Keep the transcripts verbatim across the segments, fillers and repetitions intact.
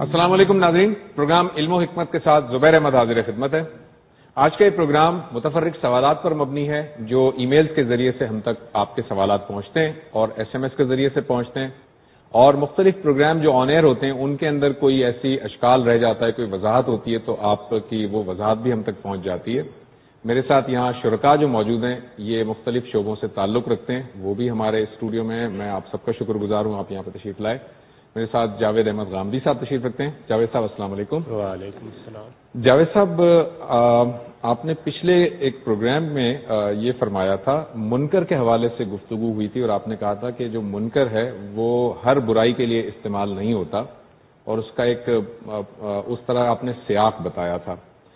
السلام علیکم ناظرین، پروگرام علم و حکمت کے ساتھ زبیر احمد حاضر خدمت ہے۔ آج کا یہ پروگرام متفرق سوالات پر مبنی ہے جو ای میلز کے ذریعے سے ہم تک آپ کے سوالات پہنچتے ہیں اور ایس ایم ایس کے ذریعے سے پہنچتے ہیں، اور مختلف پروگرام جو آن ایئر ہوتے ہیں ان کے اندر کوئی ایسی اشکال رہ جاتا ہے، کوئی وضاحت ہوتی ہے تو آپ کی وہ وضاحت بھی ہم تک پہنچ جاتی ہے۔ میرے ساتھ یہاں شرکاء جو موجود ہیں یہ مختلف شعبوں سے تعلق رکھتے ہیں، وہ بھی ہمارے اسٹوڈیو میں ہیں۔ میں آپ سب کا شکر گزار ہوں آپ یہاں پہ تشریف لائے۔ میرے ساتھ جاوید احمد غامدی صاحب تشریف رکھتے ہیں۔ جاوید صاحب السلام علیکم۔ وعلیکم السلام۔ جاوید صاحب، آپ نے پچھلے ایک پروگرام میں یہ فرمایا تھا، منکر کے حوالے سے گفتگو ہوئی تھی اور آپ نے کہا تھا کہ جو منکر ہے وہ ہر برائی کے لیے استعمال نہیں ہوتا، اور اس کا ایک اس طرح آپ نے سیاق بتایا تھا۔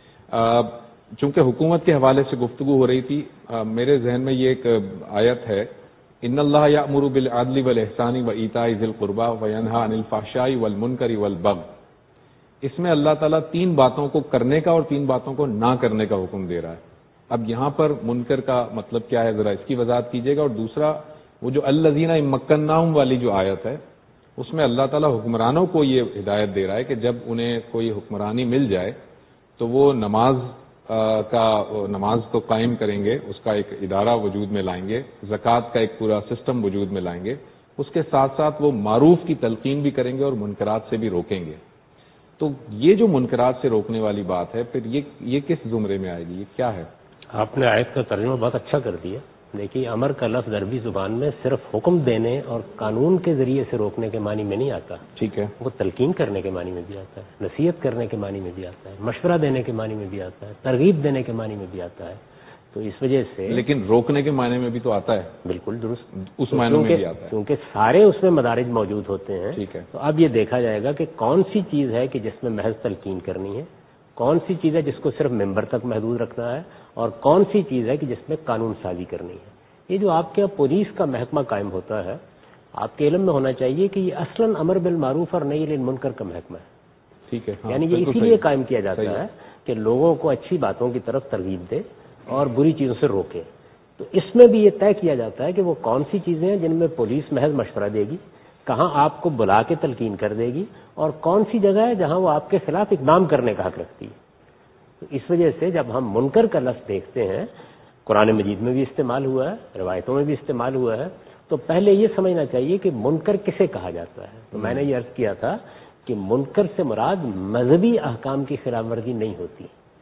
چونکہ حکومت کے حوالے سے گفتگو ہو رہی تھی، میرے ذہن میں یہ ایک آیت ہے، ان اللہ یأمر بالعدل والاحسان وایتاء ذی القربى وینہی عن الفحشاء والمنکر والبغی۔ اس میں اللہ تعالیٰ تین باتوں کو کرنے کا اور تین باتوں کو نہ کرنے کا حکم دے رہا ہے۔ اب یہاں پر منکر کا مطلب کیا ہے، ذرا اس کی وضاحت کیجیے گا۔ اور دوسرا، وہ جو الذین ان مکناہم والی جو آیت ہے اس میں اللہ تعالیٰ حکمرانوں کو یہ ہدایت دے رہا ہے کہ جب انہیں کوئی حکمرانی مل جائے تو وہ نماز کا نماز تو قائم کریں گے، اس کا ایک ادارہ وجود میں لائیں گے، زکوٰۃ کا ایک پورا سسٹم وجود میں لائیں گے، اس کے ساتھ ساتھ وہ معروف کی تلقین بھی کریں گے اور منکرات سے بھی روکیں گے۔ تو یہ جو منکرات سے روکنے والی بات ہے، پھر یہ یہ کس زمرے میں آئے گی، یہ کیا ہے؟ آپ نے آیت کا ترجمہ بہت اچھا کر دیا۔ دیکھیے، امر کا لفظ عربی زبان میں صرف حکم دینے اور قانون کے ذریعے سے روکنے کے معنی میں نہیں آتا، ٹھیک ہے، وہ تلقین کرنے کے معنی میں بھی آتا ہے، نصیحت کرنے کے معنی میں بھی آتا ہے، مشورہ دینے کے معنی میں بھی آتا ہے، ترغیب دینے کے معنی میں بھی آتا ہے۔ تو اس وجہ سے لیکن روکنے کے معنی میں بھی تو آتا ہے، بالکل درست، اس معنی میں بھی آتا ہے، کیونکہ سارے اس میں مدارج موجود ہوتے ہیں۔ ٹھیک ہے، تو اب یہ دیکھا جائے گا کہ کون سی چیز ہے کہ جس میں محض تلقین کرنی ہے، کون سی چیز ہے جس کو صرف ممبر تک محدود رکھنا ہے، اور کون سی چیز ہے کہ جس میں قانون سازی کرنی ہے۔ یہ جو آپ کے یہاں پولیس کا محکمہ قائم ہوتا ہے، آپ کے علم میں ہونا چاہیے کہ یہ اصلاً امر بالمعروف اور نہی عن المنکر کا محکمہ ہے۔ ٹھیک ہے، یعنی یہ اسی لیے قائم کیا جاتا ہے کہ لوگوں کو اچھی باتوں کی طرف ترغیب دے اور بری چیزوں سے روکے۔ تو اس میں بھی یہ طے کیا جاتا ہے کہ وہ کون سی چیزیں ہیں جن میں پولیس محض مشورہ دے گی، کہاں آپ کو بلا کے تلقین کر دے گی، اور کون سی جگہ ہے جہاں وہ آپ کے خلاف اقدام کرنے کا حق رکھتی ہے۔ تو اس وجہ سے جب ہم منکر کا لفظ دیکھتے ہیں، قرآن مجید میں بھی استعمال ہوا ہے، روایتوں میں بھی استعمال ہوا ہے، تو پہلے یہ سمجھنا چاہیے کہ منکر کسے کہا جاتا ہے۔ تو میں نے یہ عرض کیا تھا کہ منکر سے مراد مذہبی احکام کی خلاف ورزی نہیں ہوتی۔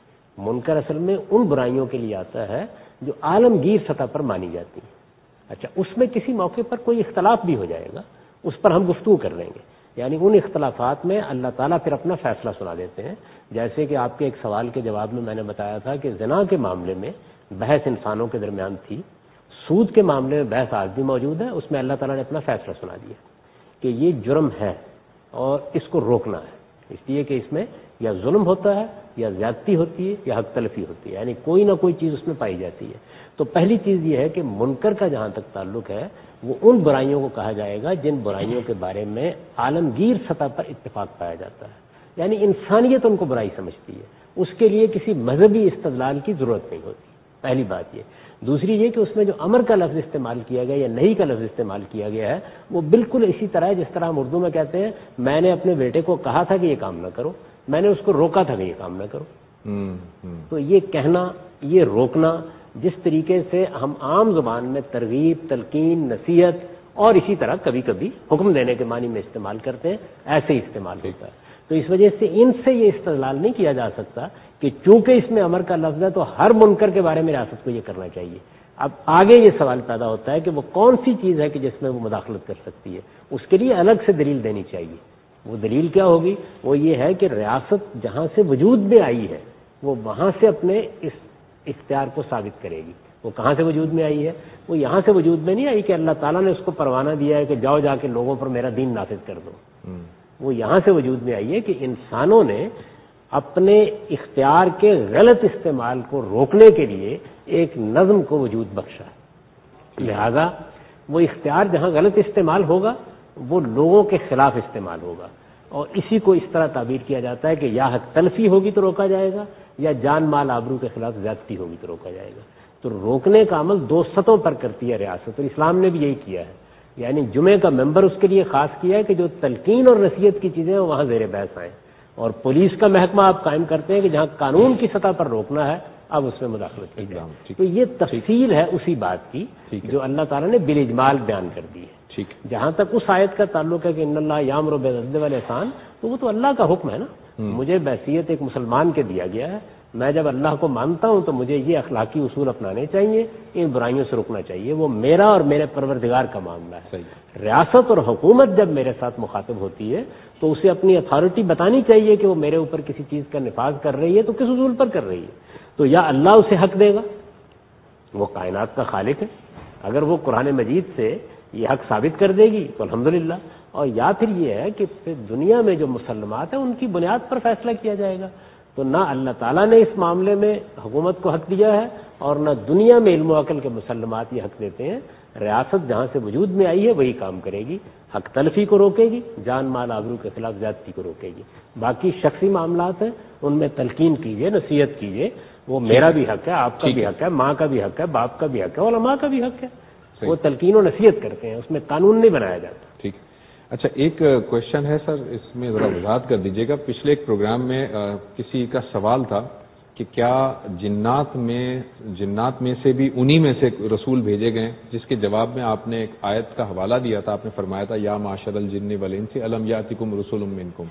منکر اصل میں ان برائیوں کے لیے آتا ہے جو عالمگیر سطح پر مانی جاتی ہیں۔ اچھا، اس میں کسی موقع پر کوئی اختلاف بھی ہو جائے گا، اس پر ہم گفتگو کر لیں گے، یعنی ان اختلافات میں اللہ تعالیٰ پھر اپنا فیصلہ سنا دیتے ہیں۔ جیسے کہ آپ کے ایک سوال کے جواب میں میں نے بتایا تھا کہ زنا کے معاملے میں بحث انسانوں کے درمیان تھی، سود کے معاملے میں بحث آج بھی موجود ہے، اس میں اللہ تعالیٰ نے اپنا فیصلہ سنا دیا کہ یہ جرم ہے اور اس کو روکنا ہے، اس لیے کہ اس میں یا ظلم ہوتا ہے یا زیادتی ہوتی ہے یا حق تلفی ہوتی ہے، یعنی کوئی نہ کوئی چیز اس میں پائی جاتی ہے۔ تو پہلی چیز یہ ہے کہ منکر کا جہاں تک تعلق ہے وہ ان برائیوں کو کہا جائے گا جن برائیوں کے بارے میں عالمگیر سطح پر اتفاق پایا جاتا ہے، یعنی انسانیت ان کو برائی سمجھتی ہے، اس کے لیے کسی مذہبی استدلال کی ضرورت نہیں ہوتی۔ پہلی بات یہ۔ دوسری یہ کہ اس میں جو امر کا لفظ استعمال کیا گیا یا نہیں کا لفظ استعمال کیا گیا ہے وہ بالکل اسی طرح ہے جس طرح ہم اردو میں کہتے ہیں میں نے اپنے بیٹے کو کہا تھا کہ یہ کام نہ کرو، میں نے اس کو روکا تھا کہ یہ کام نہ کرو۔ تو یہ کہنا، یہ روکنا، جس طریقے سے ہم عام زبان میں ترغیب، تلقین، نصیحت اور اسی طرح کبھی کبھی حکم دینے کے معنی میں استعمال کرتے ہیں، ایسے ہی استعمال ہوتا ہے۔ تو اس وجہ سے ان سے یہ استدلال نہیں کیا جا سکتا کہ چونکہ اس میں امر کا لفظ ہے تو ہر منکر کے بارے میں ریاست کو یہ کرنا چاہیے۔ اب آگے یہ سوال پیدا ہوتا ہے کہ وہ کون سی چیز ہے کہ جس میں وہ مداخلت کر سکتی ہے، اس کے لیے الگ سے دلیل دینی چاہیے۔ وہ دلیل کیا ہوگی؟ وہ یہ ہے کہ ریاست جہاں سے وجود میں آئی ہے وہ وہاں سے اپنے اس اختیار کو ثابت کرے گی۔ وہ کہاں سے وجود میں آئی ہے؟ وہ یہاں سے وجود میں نہیں آئی کہ اللہ تعالیٰ نے اس کو پروانہ دیا ہے کہ جاؤ جا کے لوگوں پر میرا دین نافذ کر دو۔ وہ یہاں سے وجود میں آئی ہے کہ انسانوں نے اپنے اختیار کے غلط استعمال کو روکنے کے لیے ایک نظم کو وجود بخشا ہے، لہذا وہ اختیار جہاں غلط استعمال ہوگا وہ لوگوں کے خلاف استعمال ہوگا، اور اسی کو اس طرح تعبیر کیا جاتا ہے کہ یا حق تلفی ہوگی تو روکا جائے گا یا جان مال آبرو کے خلاف زیادتی ہوگی تو روکا جائے گا۔ تو روکنے کا عمل دو سطحوں پر کرتی ہے ریاست، اور اسلام نے بھی یہی کیا ہے۔ یعنی جمعے کا ممبر اس کے لیے خاص کیا ہے کہ جو تلقین اور نصیحت کی چیزیں ہیں وہاں زیر بحث آئیں، اور پولیس کا محکمہ آپ قائم کرتے ہیں کہ جہاں قانون کی سطح پر روکنا ہے اب اس میں مداخلت کی جائے۔ تو یہ تفصیل ہے اسی بات کی جو اللہ تعالیٰ نے بالاجمال بیان کر دی ہے۔ جہاں تک اس آیت کا تعلق ہے کہ ان اللہ یامر بالعدل والاحسان، تو وہ تو اللہ کا حکم ہے نا، مجھے بحیثیت ایک مسلمان کے دیا گیا ہے، میں جب اللہ کو مانتا ہوں تو مجھے یہ اخلاقی اصول اپنانے چاہیے، ان برائیوں سے رکنا چاہیے، وہ میرا اور میرے پروردگار کا معاملہ ہے۔ ریاست اور حکومت جب میرے ساتھ مخاطب ہوتی ہے تو اسے اپنی اتھارٹی بتانی چاہیے کہ وہ میرے اوپر کسی چیز کا نفاذ کر رہی ہے تو کس اصول پر کر رہی ہے، تو یا اللہ اسے حق دے گا، وہ کائنات کا خالق ہے، اگر وہ قرآن مجید سے یہ حق ثابت کر دے گی تو الحمدللہ، اور یا پھر یہ ہے کہ پھر دنیا میں جو مسلمات ہیں ان کی بنیاد پر فیصلہ کیا جائے گا۔ تو نہ اللہ تعالیٰ نے اس معاملے میں حکومت کو حق دیا ہے اور نہ دنیا میں علم و عقل کے مسلمات یہ حق دیتے ہیں۔ ریاست جہاں سے وجود میں آئی ہے وہی کام کرے گی، حق تلفی کو روکے گی، جان مال آبرو کے خلاف زیادتی کو روکے گی۔ باقی شخصی معاملات ہیں ان میں تلقین کیجیے، نصیحت کیجیے، وہ میرا بھی حق ہے، آپ کا بھی حق ہے، ماں کا بھی حق ہے، باپ کا بھی حق ہے، علماء کا بھی حق ہے، وہ تلقین و نصیحت کرتے ہیں، اس میں قانون نہیں بنایا جاتا۔ ٹھیک، اچھا ایک کوشچن ہے سر، اس میں ذرا وضاحت کر دیجیے گا۔ پچھلے ایک پروگرام میں کسی کا سوال تھا کہ کیا جنات میں جنات میں سے بھی انہی میں سے رسول بھیجے گئے، جس کے جواب میں آپ نے ایک آیت کا حوالہ دیا تھا، آپ نے فرمایا تھا یا معاشر الجن والانس الم یاتکم رسول منکم،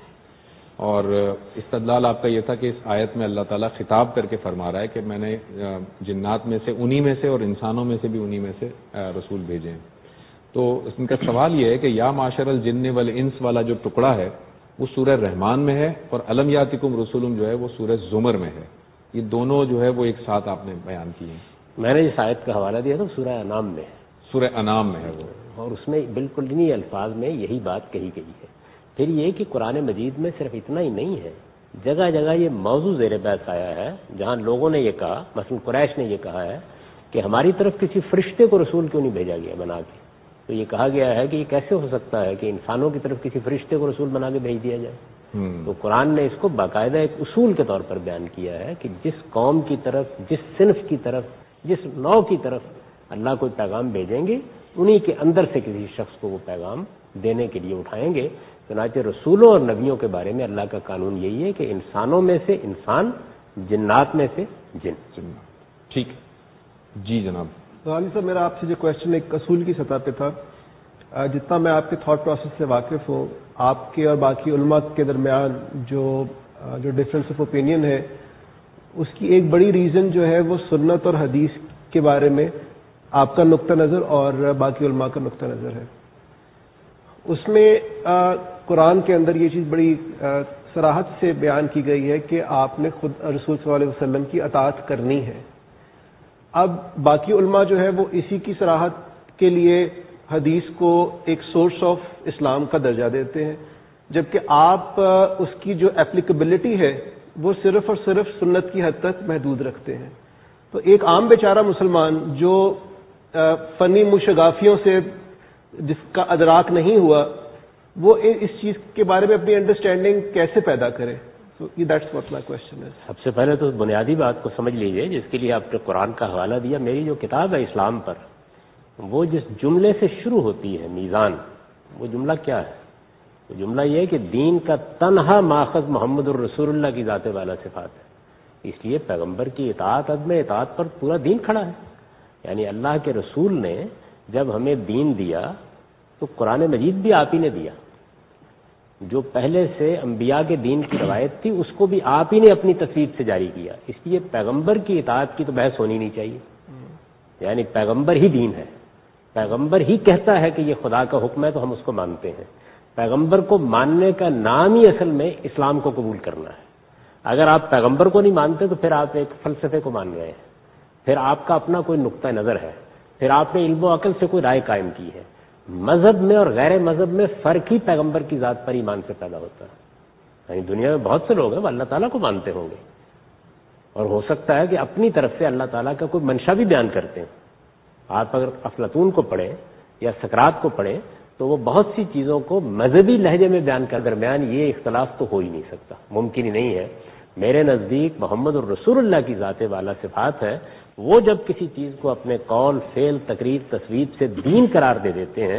اور استدلال آپ کا یہ تھا کہ اس آیت میں اللہ تعالیٰ خطاب کر کے فرما رہا ہے کہ میں نے جنات میں سے انہی میں سے اور انسانوں میں سے بھی انہی میں سے رسول بھیجے ہیں۔ تو ان کا سوال یہ ہے کہ یا معاشر الجن والانس والا جو ٹکڑا ہے وہ سورہ رحمان میں ہے، اور الم یاتکم رسول جو ہے وہ سورہ زمر میں ہے، یہ دونوں جو ہے وہ ایک ساتھ آپ نے بیان کیے ہیں۔ میں نے جس آیت کا حوالہ دیا تھا سورہ انعام میں ہے، سورہ انعام میں ہے وہ، اور اس میں بالکل انہی الفاظ میں یہی بات کہی گئی ہے۔ پھر یہ کہ قرآن مجید میں صرف اتنا ہی نہیں ہے، جگہ جگہ یہ موضوع زیر بحث آیا ہے جہاں لوگوں نے یہ کہا، مثلا قریش نے یہ کہا ہے کہ ہماری طرف کسی فرشتے کو رسول کیوں نہیں بھیجا گیا بنا کے، تو یہ کہا گیا ہے کہ یہ کیسے ہو سکتا ہے کہ انسانوں کی طرف کسی فرشتے کو رسول بنا کے بھیج دیا جائے۔ تو قرآن نے اس کو باقاعدہ ایک اصول کے طور پر بیان کیا ہے کہ جس قوم کی طرف، جس صنف کی طرف، جس نوع کی طرف اللہ کوئی پیغام بھیجیں گے انہی کے اندر سے کسی شخص کو وہ پیغام دینے کے لیے اٹھائیں گے۔ چنانچہ رسولوں اور نبیوں کے بارے میں اللہ کا قانون یہی ہے کہ انسانوں میں سے انسان، جنات میں سے جن۔ ٹھیک، جی جناب۔ غالب صاحب میرا آپ سے جو کوشچن ایک اصول کی سطح پہ تھا، جتنا میں آپ کے تھاٹ پروسیس سے واقف ہوں، آپ کے اور باقی علماء کے درمیان جو جو ڈفرینس آف اوپینین ہے، اس کی ایک بڑی ریزن جو ہے وہ سنت اور حدیث کے بارے میں آپ کا نقطہ نظر اور باقی علماء کا نقطہ نظر ہے۔ اس میں قرآن کے اندر یہ چیز بڑی صراحت سے بیان کی گئی ہے کہ آپ نے خود رسول صلی اللہ علیہ وسلم کی اطاعت کرنی ہے۔ اب باقی علماء جو ہے وہ اسی کی صراحت کے لیے حدیث کو ایک سورس آف اسلام کا درجہ دیتے ہیں، جبکہ آپ اس کی جو اپلیکیبلٹی ہے وہ صرف اور صرف سنت کی حد تک محدود رکھتے ہیں۔ تو ایک عام بیچارہ مسلمان جو فنی مشغافیوں سے جس کا ادراک نہیں ہوا، وہ اس چیز کے بارے میں اپنی انڈرسٹینڈنگ کیسے پیدا کرے؟ So that's what my question is. سب سے پہلے تو بنیادی بات کو سمجھ لیجئے جس کے لیے آپ نے قرآن کا حوالہ دیا۔ میری جو کتاب ہے اسلام پر، وہ جس جملے سے شروع ہوتی ہے میزان، وہ جملہ کیا ہے؟ وہ جملہ یہ ہے کہ دین کا تنہا ماخذ محمد الرسول اللہ کی ذات والا صفات ہے، اس لیے پیغمبر کی اطاعت، عدم اطاعت پر پورا دین کھڑا ہے۔ یعنی اللہ کے رسول نے جب ہمیں دین دیا تو قرآن مجید بھی آپ ہی نے دیا، جو پہلے سے انبیاء کے دین کی روایت تھی اس کو بھی آپ ہی نے اپنی تصویر سے جاری کیا، اس لیے پیغمبر کی اطاعت کی تو بحث ہونی نہیں چاہیے۔ یعنی پیغمبر ہی دین ہے، پیغمبر ہی کہتا ہے کہ یہ خدا کا حکم ہے تو ہم اس کو مانتے ہیں۔ پیغمبر کو ماننے کا نام ہی اصل میں اسلام کو قبول کرنا ہے۔ اگر آپ پیغمبر کو نہیں مانتے تو پھر آپ ایک فلسفے کو مان گئے ہیں، پھر آپ کا اپنا کوئی نقطہ نظر ہے، پھر آپ نے علم و عقل سے کوئی رائے قائم کی ہے۔ مذہب میں اور غیر مذہب میں فرق ہی پیغمبر کی ذات پر ایمان سے پیدا ہوتا ہے۔ یعنی دنیا میں بہت سے لوگ ہیں وہ اللہ تعالیٰ کو مانتے ہوں گے اور ہو سکتا ہے کہ اپنی طرف سے اللہ تعالیٰ کا کوئی منشا بھی بیان کرتے ہیں۔ آپ اگر افلاطون کو پڑھیں یا سقراط کو پڑھیں تو وہ بہت سی چیزوں کو مذہبی لہجے میں بیان کر درمیان یہ اختلاف تو ہو ہی نہیں سکتا، ممکن ہی نہیں ہے۔ میرے نزدیک محمد الرسول اللہ کی ذات والا صفات ہے، وہ جب کسی چیز کو اپنے قول، فعل، تقریر، تصویر سے دین قرار دے دیتے ہیں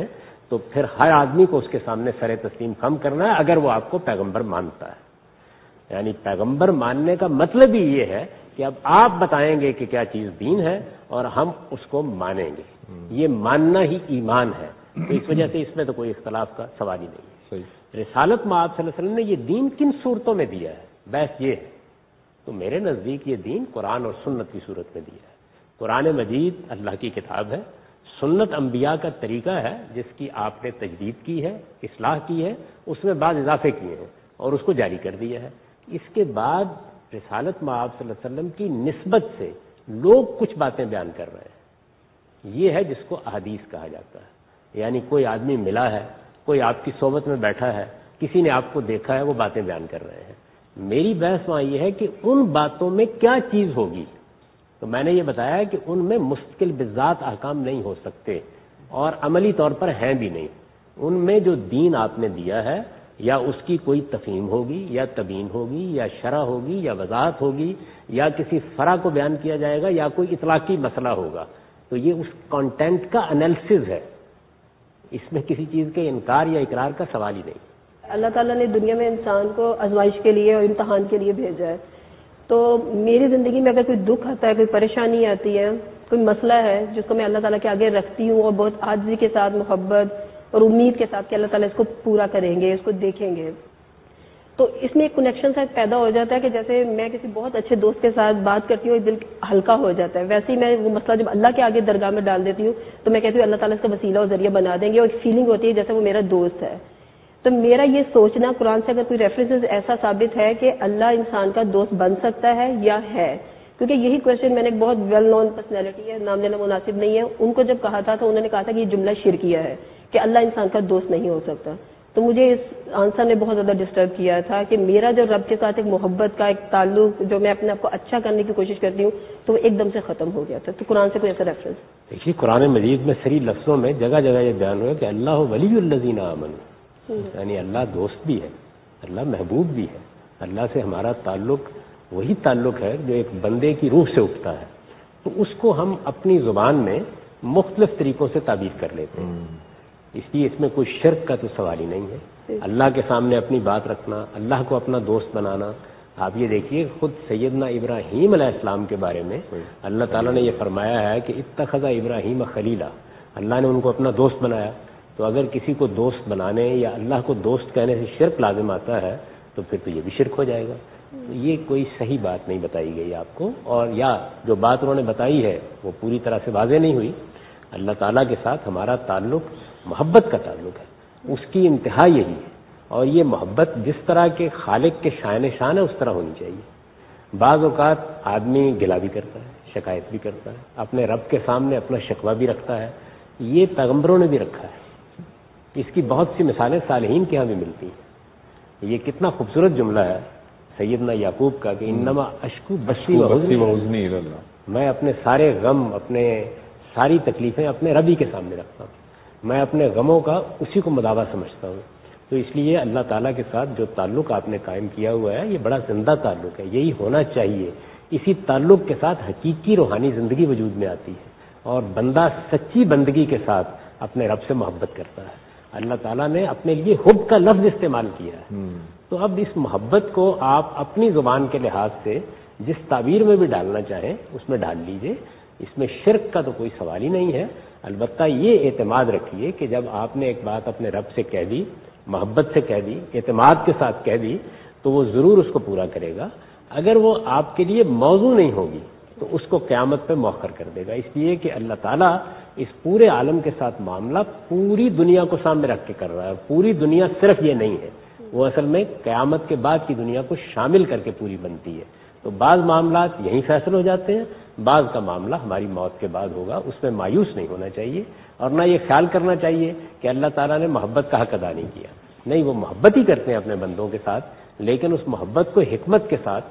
تو پھر ہر آدمی کو اس کے سامنے سر تسلیم خم کرنا ہے اگر وہ آپ کو پیغمبر مانتا ہے. یعنی پیغمبر ماننے کا مطلب ہی یہ ہے کہ اب آپ بتائیں گے کہ کیا چیز دین ہے اور ہم اس کو مانیں گے. یہ ماننا ہی ایمان ہے. تو اس وجہ سے اس میں تو کوئی اختلاف کا سوال ہی نہیں ہے. رسالت میں آپ صلی اللہ علیہ وسلم نے یہ دین کن صورتوں میں دیا ہے؟ بحث یہ ہے. تو میرے نزدیک یہ دین قرآن اور سنت کی صورت میں دیا ہے. قرآن مجید اللہ کی کتاب ہے، سنت انبیاء کا طریقہ ہے جس کی آپ نے تجدید کی ہے، اصلاح کی ہے، اس میں بعض اضافے کیے ہیں اور اس کو جاری کر دیا ہے. اس کے بعد رسالت میں آپ صلی اللہ علیہ وسلم کی نسبت سے لوگ کچھ باتیں بیان کر رہے ہیں. یہ ہے جس کو احادیث کہا جاتا ہے. یعنی کوئی آدمی ملا ہے، کوئی آپ کی صحبت میں بیٹھا ہے، کسی نے آپ کو دیکھا ہے، وہ باتیں بیان کر رہے ہیں. میری بحث وہاں یہ ہے کہ ان باتوں میں کیا چیز ہوگی. تو میں نے یہ بتایا کہ ان میں مستقل بذات احکام نہیں ہو سکتے اور عملی طور پر ہیں بھی نہیں. ان میں جو دین آپ نے دیا ہے یا اس کی کوئی تفہیم ہوگی یا تبیین ہوگی یا شرح ہوگی یا وضاحت ہوگی یا کسی فرع کو بیان کیا جائے گا یا کوئی اطلاقی مسئلہ ہوگا. تو یہ اس کانٹینٹ کا انالیسز ہے. اس میں کسی چیز کے انکار یا اقرار کا سوال ہی نہیں. اللہ تعالیٰ نے دنیا میں انسان کو آزمائش کے لیے اور امتحان کے لیے بھیجا ہے. تو میری زندگی میں اگر کوئی دکھ آتا ہے، کوئی پریشانی آتی ہے، کوئی مسئلہ ہے جس کو میں اللہ تعالیٰ کے آگے رکھتی ہوں اور بہت عاجزی کے ساتھ، محبت اور امید کے ساتھ کہ اللہ تعالیٰ اس کو پورا کریں گے، اس کو دیکھیں گے، تو اس میں ایک کنیکشن سا پیدا ہو جاتا ہے کہ جیسے میں کسی بہت اچھے دوست کے ساتھ بات کرتی ہوں، ایک دل ہلکا ہو جاتا ہے. ویسے ہی میں وہ مسئلہ جب اللہ کے آگے درگاہ میں ڈال دیتی ہوں تو میں کہتی ہوں اللہ تعالیٰ اس کا وسیلہ اور ذریعہ بنا دیں گے، اور ایک فیلنگ ہوتی ہے جیسے وہ میرا دوست ہے. تو میرا یہ سوچنا قرآن سے اگر کوئی ریفرنسز ایسا ثابت ہے کہ اللہ انسان کا دوست بن سکتا ہے یا ہے، کیونکہ یہی کوشچن میں نے ایک بہت ویل نون پرسنالٹی ہے، نام لینا مناسب نہیں ہے، ان کو جب کہا تھا تو انہوں نے کہا تھا کہ یہ جملہ شرکیہ ہے کہ اللہ انسان کا دوست نہیں ہو سکتا. تو مجھے اس آنسر نے بہت زیادہ ڈسٹرب کیا تھا کہ میرا جو رب کے ساتھ ایک محبت کا ایک تعلق جو میں اپنے آپ کو اچھا کرنے کی کوشش کرتی ہوں تو وہ ایک دم سے ختم ہو گیا تھا. تو قرآن سے کوئی ایسا ریفرنس؟ دیکھیے قرآن مجید میں صریح لفظوں میں جگہ جگہ یہ بیان ہوا کہ اللہ ولی الذین آمنوا، یعنی اللہ دوست بھی ہے، اللہ محبوب بھی ہے. اللہ سے ہمارا تعلق وہی تعلق ہے جو ایک بندے کی روح سے اٹھتا ہے. تو اس کو ہم اپنی زبان میں مختلف طریقوں سے تعبیر کر لیتے ہیں. اس لیے اس میں کوئی شرک کا تو سوال ہی نہیں ہے. اللہ کے سامنے اپنی بات رکھنا، اللہ کو اپنا دوست بنانا. آپ یہ دیکھیے خود سیدنا ابراہیم علیہ السلام کے بارے میں اللہ تعالیٰ نے یہ فرمایا ہے کہ اتخذ ابراہیم خلیلا، اللہ نے ان کو اپنا دوست بنایا. تو اگر کسی کو دوست بنانے یا اللہ کو دوست کہنے سے شرک لازم آتا ہے تو پھر تو یہ بھی شرک ہو جائے گا. تو یہ کوئی صحیح بات نہیں بتائی گئی آپ کو، اور یا جو بات انہوں نے بتائی ہے وہ پوری طرح سے واضح نہیں ہوئی. اللہ تعالیٰ کے ساتھ ہمارا تعلق محبت کا تعلق ہے، اس کی انتہا یہی ہے. اور یہ محبت جس طرح کے خالق کے شائن شان ہے اس طرح ہونی چاہیے. بعض اوقات آدمی گلا بھی کرتا ہے، شکایت بھی کرتا ہے، اپنے رب کے سامنے اپنا شکوہ بھی رکھتا ہے. یہ پیغمبروں نے بھی رکھا ہے. اس کی بہت سی مثالیں صالحین کے ہاں بھی ملتی ہیں. یہ کتنا خوبصورت جملہ ہے سیدنا یعقوب کا کہ انما اشکو بثی و حزنی، میں اپنے سارے غم، اپنے ساری تکلیفیں اپنے ربی کے سامنے رکھتا ہوں. میں اپنے غموں کا اسی کو مداوا سمجھتا ہوں. تو اس لیے اللہ تعالیٰ کے ساتھ جو تعلق آپ نے قائم کیا ہوا ہے یہ بڑا زندہ تعلق ہے. یہی ہونا چاہیے. اسی تعلق کے ساتھ حقیقی روحانی زندگی وجود میں آتی ہے اور بندہ سچی بندگی کے ساتھ اپنے رب سے محبت کرتا ہے. اللہ تعالیٰ نے اپنے لیے حب کا لفظ استعمال کیا ہے. تو اب اس محبت کو آپ اپنی زبان کے لحاظ سے جس تعبیر میں بھی ڈالنا چاہیں اس میں ڈال لیجئے. اس میں شرک کا تو کوئی سوال ہی نہیں ہے. البتہ یہ اعتماد رکھیے کہ جب آپ نے ایک بات اپنے رب سے کہہ دی، محبت سے کہہ دی، اعتماد کے ساتھ کہہ دی، تو وہ ضرور اس کو پورا کرے گا. اگر وہ آپ کے لیے موضوع نہیں ہوگی تو اس کو قیامت پہ مؤخر کر دے گا. اس لیے کہ اللہ تعالیٰ اس پورے عالم کے ساتھ معاملہ پوری دنیا کو سامنے رکھ کے کر رہا ہے. پوری دنیا صرف یہ نہیں ہے، وہ اصل میں قیامت کے بعد کی دنیا کو شامل کر کے پوری بنتی ہے. تو بعض معاملات یہیں فیصل ہو جاتے ہیں، بعض کا معاملہ ہماری موت کے بعد ہوگا. اس میں مایوس نہیں ہونا چاہیے اور نہ یہ خیال کرنا چاہیے کہ اللہ تعالیٰ نے محبت کا حق ادا نہیں کیا. نہیں، وہ محبت ہی کرتے ہیں اپنے بندوں کے ساتھ، لیکن اس محبت کو حکمت کے ساتھ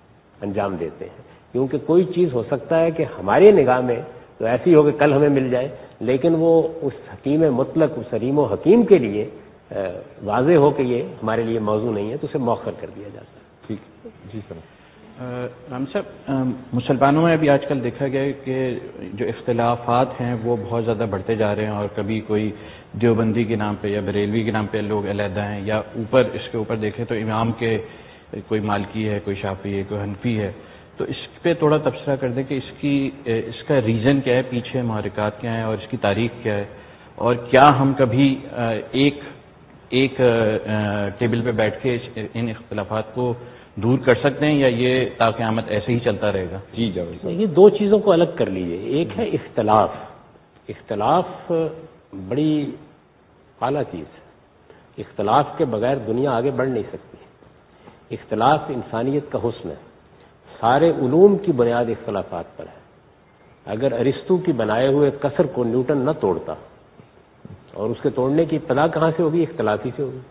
انجام دیتے ہیں. کیونکہ کوئی چیز ہو سکتا ہے کہ ہمارے نگاہ میں تو ایسی ہو کہ کل ہمیں مل جائے، لیکن وہ اس حکیم مطلق، اس علیم و حکیم کے لیے واضح ہو کہ یہ ہمارے لیے موضوع نہیں ہے تو اسے مؤخر کر دیا جاتا ہے. ٹھیک جی سر. رام صاحب، مسلمانوں میں ابھی آج کل دیکھا گیا ہے کہ جو اختلافات ہیں وہ بہت زیادہ بڑھتے جا رہے ہیں، اور کبھی کوئی دیوبندی کے نام پہ یا بریلوی کے نام پہ لوگ علیحدہ ہیں، یا اوپر اس کے اوپر دیکھیں تو امام کے کوئی مالکی ہے، کوئی شافعی ہے، کوئی حنفی ہے. تو اس پہ تھوڑا تبصرہ کر دیں کہ اس کی اس کا ریزن کیا ہے، پیچھے محرکات کیا ہیں، اور اس کی تاریخ کیا ہے، اور کیا ہم کبھی ایک ایک ٹیبل پہ بیٹھ کے ان اختلافات کو دور کر سکتے ہیں، یا یہ تا قیامت ایسے ہی چلتا رہے گا؟ جی جاوید، یہ دو چیزوں کو الگ کر لیجئے. ایک ہے اختلاف. اختلاف بڑی اعلیٰ چیز ہے. اختلاف کے بغیر دنیا آگے بڑھ نہیں سکتی. اختلاف انسانیت کا حسن ہے. سارے علوم کی بنیاد اختلافات پر ہے. اگر ارسطو کی بنائے ہوئے کسر کو نیوٹن نہ توڑتا، اور اس کے توڑنے کی ابتدا کہاں سے ہوگی؟ اختلافی سے ہوگی.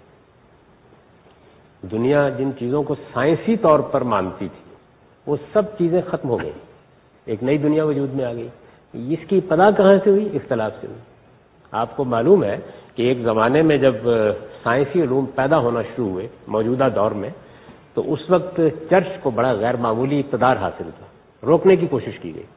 دنیا جن چیزوں کو سائنسی طور پر مانتی تھی وہ سب چیزیں ختم ہو گئی، ایک نئی دنیا وجود میں آ گئی. اس کی ابتدا کہاں سے ہوئی؟ اختلاف سے ہوئی. آپ کو معلوم ہے کہ ایک زمانے میں جب سائنسی علوم پیدا ہونا شروع ہوئے موجودہ دور میں، تو اس وقت چرچ کو بڑا غیر معمولی اقتدار حاصل تھا. روکنے کی کوشش کی گئی،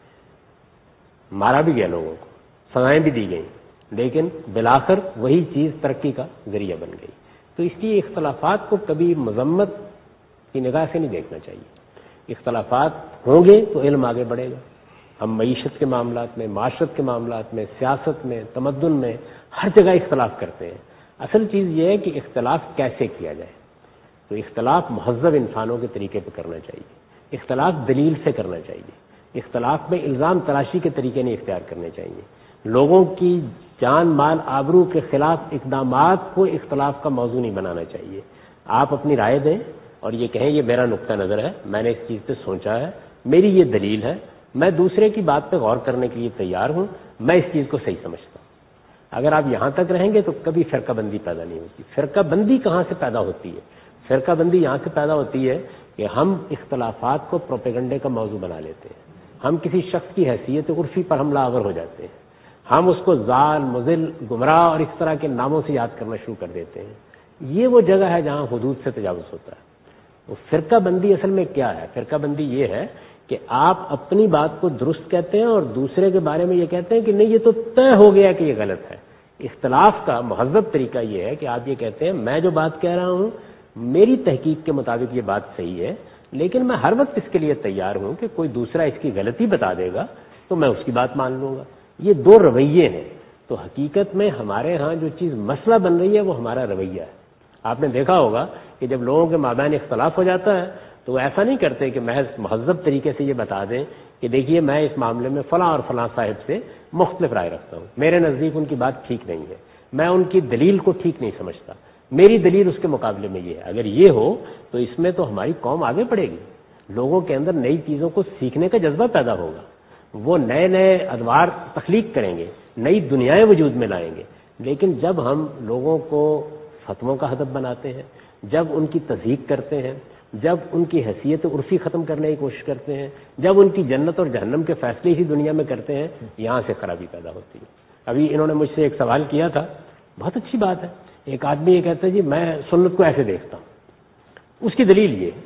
مارا بھی گیا لوگوں کو، سزائیں بھی دی گئیں، لیکن بالآخر وہی چیز ترقی کا ذریعہ بن گئی. تو اس لیے اختلافات کو کبھی مذمت کی نگاہ سے نہیں دیکھنا چاہیے. اختلافات ہوں گے تو علم آگے بڑھے گا. ہم معیشت کے معاملات میں، معاشرت کے معاملات میں، سیاست میں، تمدن میں ہر جگہ اختلاف کرتے ہیں. اصل چیز یہ ہے کہ اختلاف کیسے کیا جائے. تو اختلاف مہذب انسانوں کے طریقے پہ کرنا چاہیے. اختلاف دلیل سے کرنا چاہیے. اختلاف میں الزام تراشی کے طریقے نہیں اختیار کرنے چاہیے. لوگوں کی جان مال آبرو کے خلاف اقدامات کو اختلاف کا موضوع نہیں بنانا چاہیے. آپ اپنی رائے دیں اور یہ کہیں یہ میرا نقطہ نظر ہے، میں نے اس چیز پہ سوچا ہے، میری یہ دلیل ہے، میں دوسرے کی بات پہ غور کرنے کے لیے تیار ہوں، میں اس چیز کو صحیح سمجھتا ہوں. اگر آپ یہاں تک رہیں گے تو کبھی فرقہ بندی پیدا نہیں ہوتی. فرقہ بندی کہاں سے پیدا ہوتی ہے؟ فرقہ بندی یہاں سے پیدا ہوتی ہے کہ ہم اختلافات کو پروپیگنڈے کا موضوع بنا لیتے ہیں. ہم کسی شخص کی حیثیت عرفی پر حملہ آور ہو جاتے ہیں. ہم اس کو ضال، مضل، گمراہ اور اس طرح کے ناموں سے یاد کرنا شروع کر دیتے ہیں. یہ وہ جگہ ہے جہاں حدود سے تجاوز ہوتا ہے. تو فرقہ بندی اصل میں کیا ہے؟ فرقہ بندی یہ ہے کہ آپ اپنی بات کو درست کہتے ہیں اور دوسرے کے بارے میں یہ کہتے ہیں کہ نہیں یہ تو طے ہو گیا کہ یہ غلط ہے. اختلاف کا مہذب طریقہ یہ ہے کہ آپ یہ کہتے ہیں میں جو بات کہہ رہا ہوں میری تحقیق کے مطابق یہ بات صحیح ہے، لیکن میں ہر وقت اس کے لیے تیار ہوں کہ کوئی دوسرا اس کی غلطی بتا دے گا تو میں اس کی بات مان لوں گا. یہ دو رویے ہیں. تو حقیقت میں ہمارے ہاں جو چیز مسئلہ بن رہی ہے وہ ہمارا رویہ ہے. آپ نے دیکھا ہوگا کہ جب لوگوں کے مابین اختلاف ہو جاتا ہے تو وہ ایسا نہیں کرتے کہ محض مہذب طریقے سے یہ بتا دیں کہ دیکھیے میں اس معاملے میں فلاں اور فلاں صاحب سے مختلف رائے رکھتا ہوں، میرے نزدیک ان کی بات ٹھیک نہیں ہے، میں ان کی دلیل کو ٹھیک نہیں سمجھتا، میری دلیل اس کے مقابلے میں یہ ہے. اگر یہ ہو تو اس میں تو ہماری قوم آگے بڑھے گی. لوگوں کے اندر نئی چیزوں کو سیکھنے کا جذبہ پیدا ہوگا، وہ نئے نئے ادوار تخلیق کریں گے، نئی دنیایں وجود میں لائیں گے. لیکن جب ہم لوگوں کو فتووں کا ہدف بناتے ہیں، جب ان کی تضحیق کرتے ہیں، جب ان کی حیثیت عرفی ختم کرنے کی کوشش کرتے ہیں، جب ان کی جنت اور جہنم کے فیصلے اسی دنیا میں کرتے ہیں، یہاں سے خرابی پیدا ہوتی ہے. ابھی انہوں نے مجھ سے ایک سوال کیا تھا، بہت اچھی بات ہے. ایک آدمی یہ کہتا ہے جی میں سنت کو ایسے دیکھتا ہوں، اس کی دلیل یہ ہے.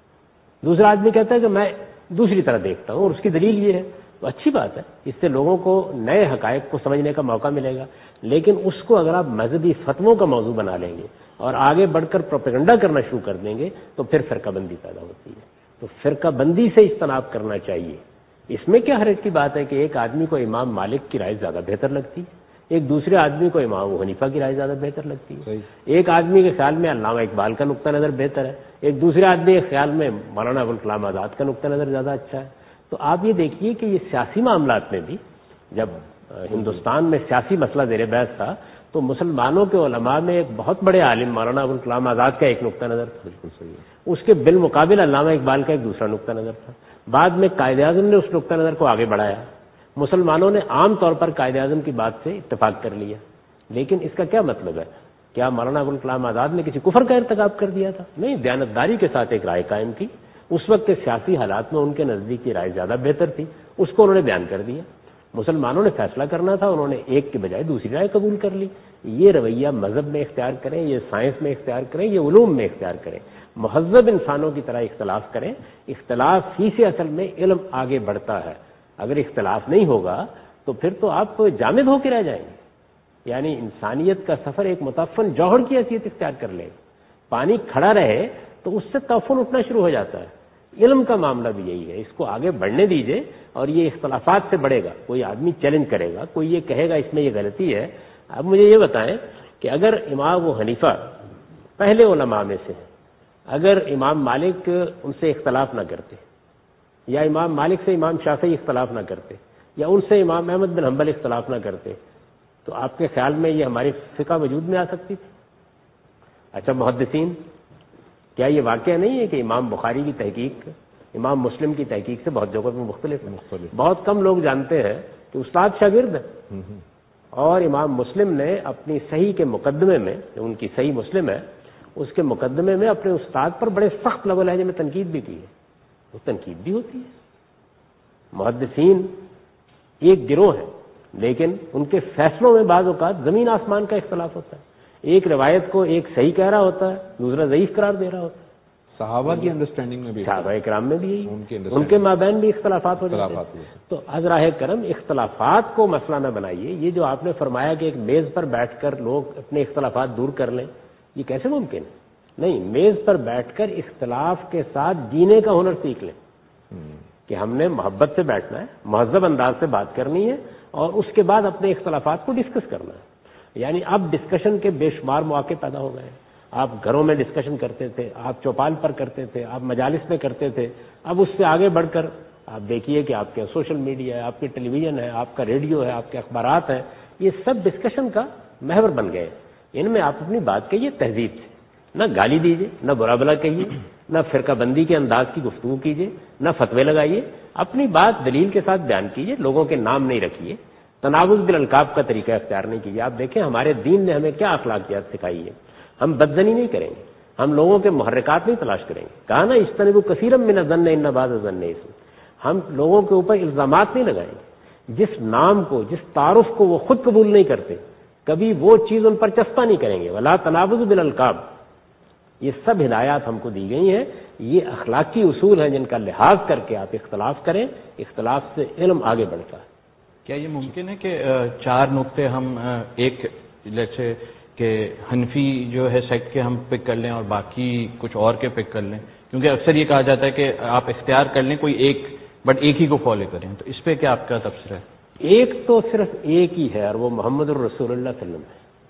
دوسرا آدمی کہتا ہے کہ میں دوسری طرح دیکھتا ہوں اور اس کی دلیل یہ ہے. تو اچھی بات ہے، اس سے لوگوں کو نئے حقائق کو سمجھنے کا موقع ملے گا. لیکن اس کو اگر آپ مذہبی فتووں کا موضوع بنا لیں گے اور آگے بڑھ کر پروپیگنڈا کرنا شروع کر دیں گے تو پھر فرقہ بندی پیدا ہوتی ہے. تو فرقہ بندی سے اجتناب کرنا چاہیے. اس میں کیا حرج کی بات ہے کہ ایک آدمی کو امام مالک کی رائے زیادہ بہتر لگتی ہے، ایک دوسرے آدمی کو امام ابو حنیفہ کی رائے زیادہ بہتر لگتی ہے. ایک آدمی کے خیال میں علامہ اقبال کا نقطہ نظر بہتر ہے، ایک دوسرے آدمی کے خیال میں مولانا ابوالکلام آزاد کا نقطہ نظر زیادہ اچھا ہے. تو آپ یہ دیکھیے کہ یہ سیاسی معاملات میں بھی جب ہندوستان میں سیاسی مسئلہ زیر بحث تھا تو مسلمانوں کے علماء میں ایک بہت بڑے عالم مولانا ابوالکلام آزاد کا ایک نقطہ نظر تھا، بالکل صحیح. اس کے بالمقابل علامہ اقبال کا ایک دوسرا نقطہ نظر تھا. بعد میں قائد اعظم نے اس نقطہ نظر کو آگے بڑھایا. مسلمانوں نے عام طور پر قائد اعظم کی بات سے اتفاق کر لیا. لیکن اس کا کیا مطلب ہے؟ کیا مولانا ابوالکلام آزاد نے کسی کفر کا ارتکاب کر دیا تھا؟ نہیں، دیانتداری کے ساتھ ایک رائے قائم کی. اس وقت کے سیاسی حالات میں ان کے نزدیک کی رائے زیادہ بہتر تھی، اس کو انہوں نے بیان کر دیا. مسلمانوں نے فیصلہ کرنا تھا، انہوں نے ایک کے بجائے دوسری رائے قبول کر لی. یہ رویہ مذہب میں اختیار کریں، یہ سائنس میں اختیار کریں، یہ علوم میں اختیار کریں. مہذب انسانوں کی طرح اختلاف کریں. اختلاف ہی سے اصل میں علم آگے بڑھتا ہے. اگر اختلاف نہیں ہوگا تو پھر تو آپ جامد ہو کے رہ جائیں گے. یعنی انسانیت کا سفر ایک متعفن جوہر کی حیثیت اختیار کر لے. پانی کھڑا رہے تو اس سے تعفن اٹھنا شروع ہو جاتا ہے. علم کا معاملہ بھی یہی ہے, اس کو آگے بڑھنے دیجئے اور یہ اختلافات سے بڑھے گا. کوئی آدمی چیلنج کرے گا, کوئی یہ کہے گا اس میں یہ غلطی ہے. اب مجھے یہ بتائیں کہ اگر امام ابو حنیفہ پہلے علماء میں سے ہیں, اگر امام مالک ان سے اختلاف نہ کرتے, یا امام مالک سے امام شافعی اختلاف نہ کرتے, یا ان سے امام احمد بن حنبل اختلاف نہ کرتے, تو آپ کے خیال میں یہ ہماری فقہ وجود میں آ سکتی تھی؟ اچھا محدثین, کیا یہ واقعہ نہیں ہے کہ امام بخاری کی تحقیق امام مسلم کی تحقیق سے بہت جگہوں میں مختلف ہے؟ بہت کم لوگ جانتے ہیں کہ استاد شاگرد ہے, اور امام مسلم نے اپنی صحیح کے مقدمے میں, ان کی صحیح مسلم ہے, اس کے مقدمے میں اپنے استاد پر بڑے سخت لب و لہجے میں تنقید بھی کی ہے. وہ تنقید بھی ہوتی ہے. محدثین ایک گروہ ہے, لیکن ان کے فیصلوں میں بعض اوقات زمین آسمان کا اختلاف ہوتا ہے. ایک روایت کو ایک صحیح کہہ رہا ہوتا ہے, دوسرا ضعیف قرار دے رہا ہوتا ہے. صحابہ کی انڈرسٹینڈنگ میں بھی, صحابہ کرام میں بھی یہی, ان کے ان کے مابین بھی اختلافات ہو جاتے ہیں. تو ازراہ کرم اختلافات کو مسئلہ نہ بنائیے. یہ جو آپ نے فرمایا کہ ایک میز پر بیٹھ کر لوگ اپنے اختلافات دور کر لیں, یہ کیسے ممکن ہے؟ نہیں, میز پر بیٹھ کر اختلاف کے ساتھ جینے کا ہنر سیکھ لیں کہ ہم نے محبت سے بیٹھنا ہے, مہذب انداز سے بات کرنی ہے, اور اس کے بعد اپنے اختلافات کو ڈسکس کرنا ہے. یعنی اب ڈسکشن کے بے شمار مواقع پیدا ہو گئے. آپ گھروں میں ڈسکشن کرتے تھے, آپ چوپال پر کرتے تھے, آپ مجالس میں کرتے تھے. اب اس سے آگے بڑھ کر آپ دیکھیے کہ آپ کے سوشل میڈیا ہے, آپ کی ٹیلی ویژن ہے, آپ کا ریڈیو ہے, آپ کے اخبارات ہیں, یہ سب ڈسکشن کا محور بن گئے. ان میں آپ اپنی بات کہیے تہذیب سے, نہ گالی دیجیے, نہ برا بلا کہیے, نہ فرقہ بندی کے انداز کی گفتگو کیجیے, نہ فتوے لگائیے. اپنی بات دلیل کے ساتھ بیان کیجیے, لوگوں کے نام نہیں رکھیے. تناوز بالالقاب کا طریقہ اختیار نہیں کیجیے. آپ دیکھیں ہمارے دین نے ہمیں کیا اخلاقیات سکھائی ہے. ہم بدزنی نہیں کریں گے, ہم لوگوں کے محرکات نہیں تلاش کریں گے. کہا نا اجتنبوا کثیرا من الظن ان بعض الظن اثم. ہم لوگوں کے اوپر الزامات نہیں لگائیں گے. جس نام کو, جس تعارف کو وہ خود قبول نہیں کرتے, کبھی وہ چیز ان پر چسپاں نہیں کریں گے. ولا تنابزوا بالالقاب. یہ سب ہدایات ہم کو دی گئی ہیں. یہ اخلاقی اصول ہیں جن کا لحاظ کر کے آپ اختلاف کریں. اختلاف سے علم آگے بڑھتا ہے. کیا یہ ممکن ہے کہ چار نقطے ہم ایک جیسے کہ حنفی جو ہے سیکٹ کے ہم پک کر لیں اور باقی کچھ اور کے پک کر لیں؟ کیونکہ اکثر یہ کہا جاتا ہے کہ آپ اختیار کر لیں کوئی ایک, بٹ ایک ہی کو فالو کریں. تو اس پہ کیا آپ کا تبصرہ ہے؟ ایک تو صرف ایک ہی ہے, اور وہ محمد الرسول اللہ صلی اللہ علیہ وسلم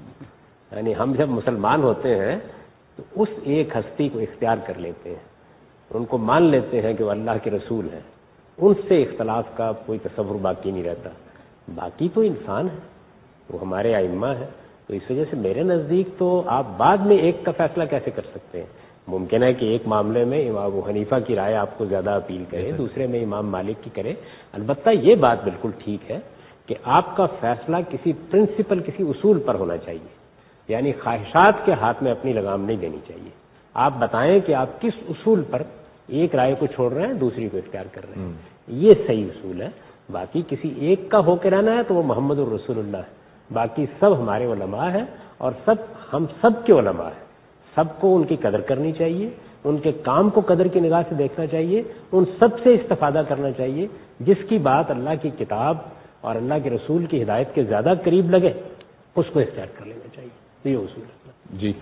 ہے. یعنی ہم جب مسلمان ہوتے ہیں تو اس ایک ہستی کو اختیار کر لیتے ہیں, ان کو مان لیتے ہیں کہ وہ اللہ کے رسول ہیں. ان سے اختلاف کا کوئی تصور باقی نہیں رہتا. باقی تو انسان ہے, وہ ہمارے ائمہ ہیں. تو اس وجہ سے میرے نزدیک تو آپ بعد میں ایک کا فیصلہ کیسے کر سکتے ہیں؟ ممکن ہے کہ ایک معاملے میں امام ابو حنیفہ کی رائے آپ کو زیادہ اپیل کرے, دوسرے میں امام مالک کی کرے. البتہ یہ بات بالکل ٹھیک ہے کہ آپ کا فیصلہ کسی پرنسپل, کسی اصول پر ہونا چاہیے. یعنی خواہشات کے ہاتھ میں اپنی لگام نہیں دینی چاہیے. آپ بتائیں کہ آپ کس اصول پر ایک رائے کو چھوڑ رہے ہیں, دوسری کو اختیار کر رہے ہیں. یہ صحیح اصول ہے. باقی کسی ایک کا ہو کے رہنا ہے تو وہ محمد الرسول اللہ ہے. باقی سب ہمارے علماء ہیں, اور سب ہم سب کے علماء ہیں. سب کو ان کی قدر کرنی چاہیے, ان کے کام کو قدر کی نگاہ سے دیکھنا چاہیے, ان سب سے استفادہ کرنا چاہیے. جس کی بات اللہ کی کتاب اور اللہ کے رسول کی ہدایت کے زیادہ قریب لگے اس کو اختیار کر لینا چاہیے. تو یہ اصول ہے. جی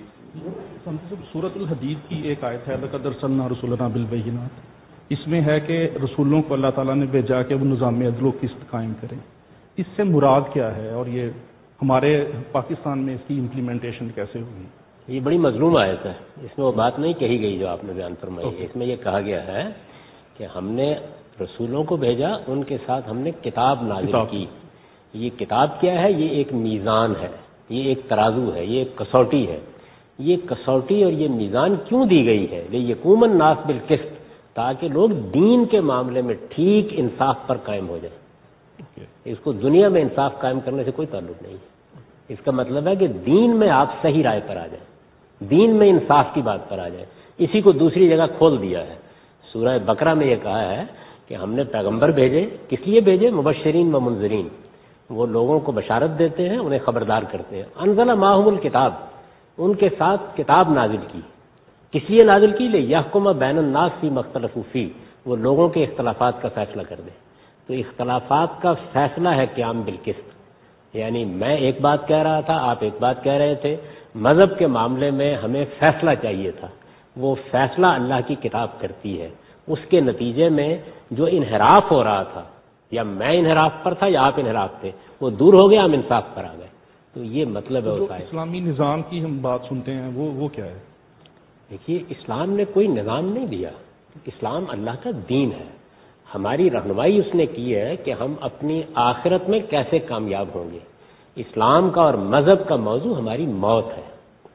سورۃ الحدید کی ایک آیت ہے, لقد ارسلنا رسولنا بالبینات. اس میں ہے کہ رسولوں کو اللہ تعالیٰ نے بھیجا کہ وہ نظام عدل و قسط قائم کریں. اس سے مراد کیا ہے, اور یہ ہمارے پاکستان میں اس کی امپلیمنٹیشن کیسے ہوگی؟ یہ بڑی مظلوم آیت ہے. اس میں وہ بات نہیں کہی گئی جو آپ نے بیان فرمائی ہے. اس میں یہ کہا گیا ہے کہ ہم نے رسولوں کو بھیجا, ان کے ساتھ ہم نے کتاب نازل کی. یہ کتاب کیا ہے؟ یہ ایک میزان ہے, یہ ایک ترازو ہے, یہ ایک کسوٹی ہے. یہ کسوٹی اور یہ میزان کیوں دی گئی ہے؟ لیکوم الناس بالقسط, تاکہ لوگ دین کے معاملے میں ٹھیک انصاف پر قائم ہو جائیں. اس کو دنیا میں انصاف قائم کرنے سے کوئی تعلق نہیں ہے. اس کا مطلب ہے کہ دین میں آپ صحیح رائے پر آ جائیں, دین میں انصاف کی بات پر آ جائیں. اسی کو دوسری جگہ کھول دیا ہے. سورہ بقرہ میں یہ کہا ہے کہ ہم نے پیغمبر بھیجے. کس لیے بھیجے؟ مبشرین و منذرین. وہ لوگوں کو بشارت دیتے ہیں, انہیں خبردار کرتے ہیں. انزل معہم الکتاب, ان کے ساتھ کتاب نازل کی. کس لیے نازل کی؟ لے یحکم بین الناس فی مختلفوا فیہ، وہ لوگوں کے اختلافات کا فیصلہ کر دے. تو اختلافات کا فیصلہ ہے قیام بالقسط. یعنی میں ایک بات کہہ رہا تھا، آپ ایک بات کہہ رہے تھے، مذہب کے معاملے میں ہمیں فیصلہ چاہیے تھا، وہ فیصلہ اللہ کی کتاب کرتی ہے. اس کے نتیجے میں جو انحراف ہو رہا تھا، یا میں انحراف پر تھا یا آپ انحراف تھے، وہ دور ہو گیا، ہم انصاف پر آ گئے. تو یہ مطلب ہے جو اس آیت. اسلامی نظام کی ہم بات سنتے ہیں وہ وہ کیا ہے؟ دیکھیے، اسلام نے کوئی نظام نہیں دیا، اسلام اللہ کا دین ہے. ہماری رہنمائی اس نے کی ہے کہ ہم اپنی آخرت میں کیسے کامیاب ہوں گے. اسلام کا اور مذہب کا موضوع ہماری موت ہے.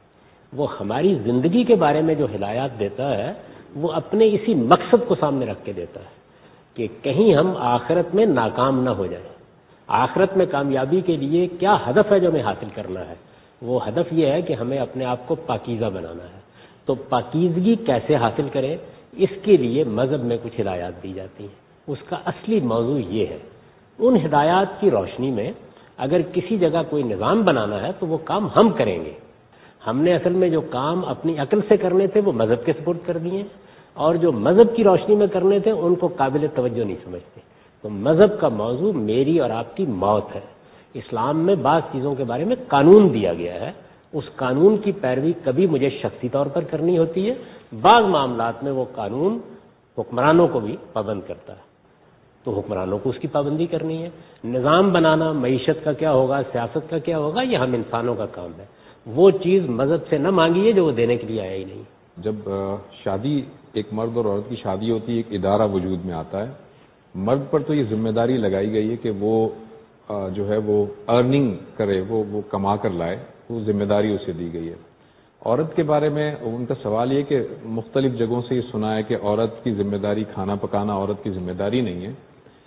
وہ ہماری زندگی کے بارے میں جو ہدایات دیتا ہے وہ اپنے اسی مقصد کو سامنے رکھ کے دیتا ہے کہ کہیں ہم آخرت میں ناکام نہ ہو جائیں. آخرت میں کامیابی کے لیے کیا ہدف ہے جو ہمیں حاصل کرنا ہے؟ وہ ہدف یہ ہے کہ ہمیں اپنے آپ کو پاکیزہ بنانا ہے. تو پاکیزگی کیسے حاصل کریں، اس کے لیے مذہب میں کچھ ہدایات دی جاتی ہیں. اس کا اصلی موضوع یہ ہے. ان ہدایات کی روشنی میں اگر کسی جگہ کوئی نظام بنانا ہے تو وہ کام ہم کریں گے. ہم نے اصل میں جو کام اپنی عقل سے کرنے تھے وہ مذہب کے سپرد کر دیے، اور جو مذہب کی روشنی میں کرنے تھے ان کو قابل توجہ نہیں سمجھتے. تو مذہب کا موضوع میری اور آپ کی موت ہے. اسلام میں بعض چیزوں کے بارے میں قانون دیا گیا ہے، اس قانون کی پیروی کبھی مجھے شخصی طور پر کرنی ہوتی ہے، بعض معاملات میں وہ قانون حکمرانوں کو بھی پابند کرتا ہے، تو حکمرانوں کو اس کی پابندی کرنی ہے. نظام بنانا، معیشت کا کیا ہوگا، سیاست کا کیا ہوگا، یہ ہم انسانوں کا کام ہے. وہ چیز مذہب سے نہ مانگی ہے جو وہ دینے کے لیے آیا ہی نہیں. جب شادی ایک مرد اور عورت کی شادی ہوتی ہے، ایک ادارہ وجود میں آتا ہے. مرد پر تو یہ ذمہ داری لگائی گئی ہے کہ وہ جو ہے وہ ارننگ کرے، وہ وہ کما کر لائے، وہ ذمہ داری اسے دی گئی ہے. عورت کے بارے میں ان کا سوال یہ کہ مختلف جگہوں سے یہ سنا ہے کہ عورت کی ذمہ داری کھانا پکانا عورت کی ذمہ داری نہیں ہے.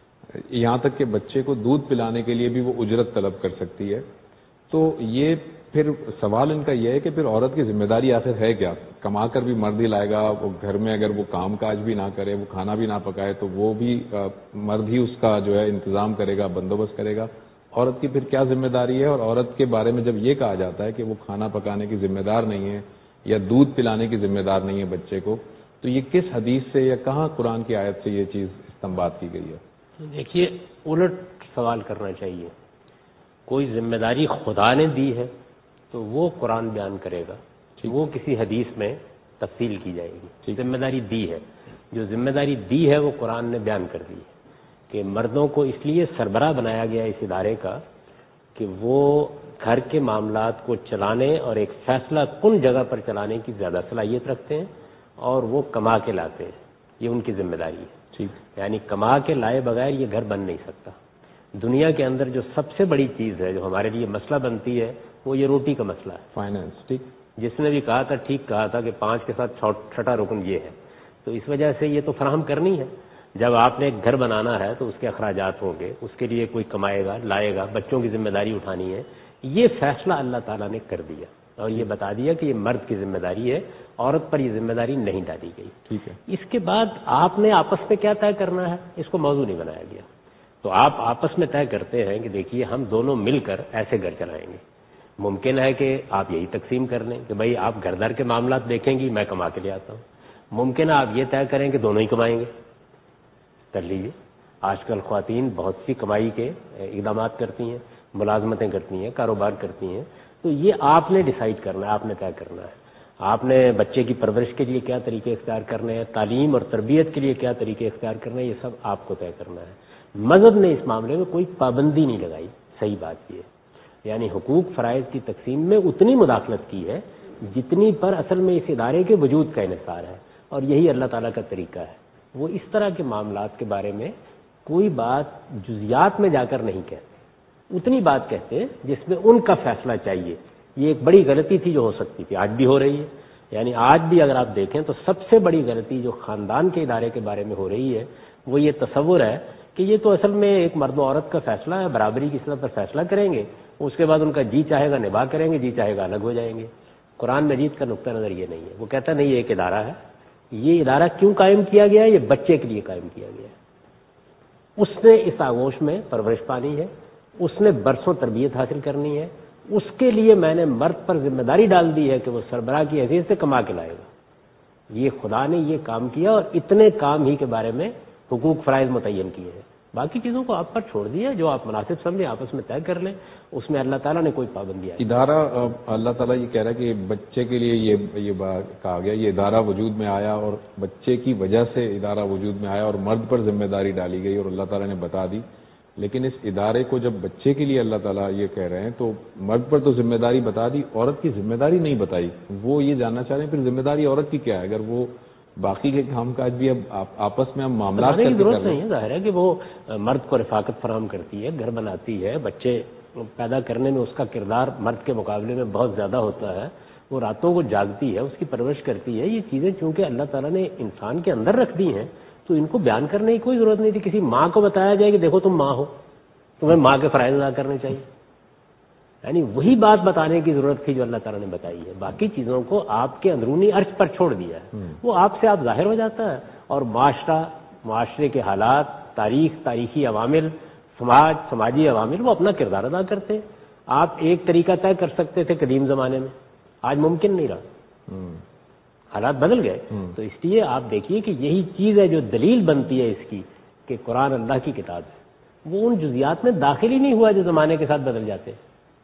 یہاں تک کہ بچے کو دودھ پلانے کے لیے بھی وہ اجرت طلب کر سکتی ہے. تو یہ پھر سوال ان کا یہ ہے کہ پھر عورت کی ذمہ داری آخر ہے کیا؟ کما کر بھی مرد ہی لائے گا، وہ گھر میں اگر وہ کام کاج بھی نہ کرے، وہ کھانا بھی نہ پکائے تو وہ بھی مرد ہی اس کا جو ہے انتظام کرے گا، بندوبست کرے گا. عورت کی پھر کیا ذمہ داری ہے؟ اور عورت کے بارے میں جب یہ کہا جاتا ہے کہ وہ کھانا پکانے کی ذمہ دار نہیں ہے یا دودھ پلانے کی ذمہ دار نہیں ہے بچے کو، تو یہ کس حدیث سے یا کہاں قرآن کی آیت سے یہ چیز استنباط کی گئی ہے؟ دیکھیے، الٹ سوال کرنا چاہیے. کوئی ذمہ داری خدا نے دی ہے تو وہ قرآن بیان کرے گا، وہ کسی حدیث میں تفصیل کی جائے گی. ذمہ داری دی ہے، جو ذمہ داری دی ہے وہ قرآن نے بیان کر دی ہے کہ مردوں کو اس لیے سربراہ بنایا گیا اس ادارے کا کہ وہ گھر کے معاملات کو چلانے اور ایک فیصلہ کن جگہ پر چلانے کی زیادہ صلاحیت رکھتے ہیں، اور وہ کما کے لاتے ہیں. یہ ان کی ذمہ داری ہے. یعنی کما کے لائے بغیر یہ گھر بن نہیں سکتا. دنیا کے اندر جو سب سے بڑی چیز ہے جو ہمارے لیے مسئلہ بنتی ہے وہ یہ روٹی کا مسئلہ ہے. فائنانس. ٹھیک، جس نے بھی کہا تھا ٹھیک کہا تھا کہ پانچ کے ساتھ چھٹا رکن یہ ہے. تو اس وجہ سے یہ تو فراہم کرنی ہے. جب آپ نے ایک گھر بنانا ہے تو اس کے اخراجات ہوں گے، اس کے لیے کوئی کمائے گا، لائے گا، بچوں کی ذمہ داری اٹھانی ہے. یہ فیصلہ اللہ تعالیٰ نے کر دیا اور یہ بتا دیا کہ یہ مرد کی ذمہ داری ہے، عورت پر یہ ذمہ داری نہیں ڈالی گئی. ٹھیک ہے. اس کے بعد آپ نے آپس میں کیا طے کرنا ہے، اس کو موضوع نہیں بنایا گیا. تو آپ آپس میں طے کرتے ہیں کہ دیکھیے ہم دونوں مل کر ایسے گھر چلائیں گے. ممکن ہے کہ آپ یہی تقسیم کر لیں کہ بھائی آپ گھر دار کے معاملات دیکھیں گی، میں کما کے لے آتا ہوں. ممکن ہے آپ یہ طے کریں کہ دونوں ہی کمائیں گے. کر لیجیے. آج کل خواتین بہت سی کمائی کے اقدامات کرتی ہیں، ملازمتیں کرتی ہیں، کاروبار کرتی ہیں. تو یہ آپ نے ڈیسائیڈ کرنا ہے، آپ نے طے کرنا ہے. آپ نے بچے کی پرورش کے لیے کیا طریقے اختیار کرنے ہیں، تعلیم اور تربیت کے لیے کیا طریقے اختیار کرنے ہیں، یہ سب آپ کو طے کرنا ہے. مذہب نے اس معاملے میں کوئی پابندی نہیں لگائی. صحیح بات یہ ہے. یعنی حقوق فرائض کی تقسیم میں اتنی مداخلت کی ہے جتنی پر اصل میں اس ادارے کے وجود کا انحصار ہے، اور یہی اللہ تعالیٰ کا طریقہ ہے. وہ اس طرح کے معاملات کے بارے میں کوئی بات جزیات میں جا کر نہیں کہتے، اتنی بات کہتے ہیں جس میں ان کا فیصلہ چاہیے. یہ ایک بڑی غلطی تھی جو ہو سکتی تھی، آج بھی ہو رہی ہے. یعنی آج بھی اگر آپ دیکھیں تو سب سے بڑی غلطی جو خاندان کے ادارے کے بارے میں ہو رہی ہے وہ یہ تصور ہے کہ یہ تو اصل میں ایک مرد و عورت کا فیصلہ ہے، برابری کی سطح پر فیصلہ کریں گے، اس کے بعد ان کا جی چاہے گا نباہ کریں گے، جی چاہے گا الگ ہو جائیں گے. قرآن مجید کا نقطہ نظر یہ نہیں ہے. وہ کہتا نہیں یہ ایک ادارہ ہے. یہ ادارہ کیوں قائم کیا گیا ہے؟ یہ بچے کے لیے قائم کیا گیا ہے. اس نے اس آغوش میں پرورش پانی ہے، اس نے برسوں تربیت حاصل کرنی ہے. اس کے لیے میں نے مرد پر ذمہ داری ڈال دی ہے کہ وہ سربراہ کی حیثیت سے کما کے لائے گا. یہ خدا نے یہ کام کیا اور اتنے کام ہی کے بارے میں حقوق فرائض متعین کیے ہیں. باقی چیزوں کو آپ پر چھوڑ دیا، جو آپ مناسب سمجھیں آپس میں طے کر لیں، اس میں اللہ تعالیٰ نے کوئی پابندی آئی. ادارہ اللہ تعالیٰ یہ کہہ رہا ہے کہ بچے کے لیے یہ یہ بات کہا گیا، یہ ادارہ وجود میں آیا اور بچے کی وجہ سے ادارہ وجود میں آیا اور مرد پر ذمہ داری ڈالی گئی اور اللہ تعالیٰ نے بتا دی. لیکن اس ادارے کو جب بچے کے لیے اللہ تعالیٰ یہ کہہ رہے ہیں تو مرد پر تو ذمہ داری بتا دی، عورت کی ذمہ داری نہیں بتائی. وہ یہ جاننا چاہ رہے ہیں پھر ذمہ داری عورت کی کیا ہے؟ اگر وہ باقی کے کام کاج بھی اب آپس میں ہم معاملات کی ضرورت نہیں ہے. ظاہر ہے کہ وہ مرد کو رفاقت فراہم کرتی ہے، گھر بناتی ہے، بچے پیدا کرنے میں اس کا کردار مرد کے مقابلے میں بہت زیادہ ہوتا ہے. وہ راتوں کو جاگتی ہے، اس کی پرورش کرتی ہے. یہ چیزیں چونکہ اللہ تعالیٰ نے انسان کے اندر رکھ دی ہیں تو ان کو بیان کرنے کی کوئی ضرورت نہیں تھی. کسی ماں کو بتایا جائے کہ دیکھو تم ماں ہو، تمہیں ماں کے فرائض ادا کرنے چاہیے. یعنی وہی بات بتانے کی ضرورت تھی جو اللہ تعالیٰ نے بتائی ہے. باقی چیزوں کو آپ کے اندرونی عرش پر چھوڑ دیا ہے، وہ آپ سے آپ ظاہر ہو جاتا ہے. اور معاشرہ، معاشرے کے حالات، تاریخ، تاریخی عوامل، سماج، سماجی عوامل وہ اپنا کردار ادا کرتے ہیں. آپ ایک طریقہ طے کر سکتے تھے قدیم زمانے میں، آج ممکن نہیں رہا، حالات بدل گئے. تو اس لیے آپ دیکھیے کہ یہی چیز ہے جو دلیل بنتی ہے اس کی کہ قرآن اللہ کی کتاب ہے. وہ ان جزیات میں داخل ہی نہیں ہوا جو زمانے کے ساتھ بدل جاتے.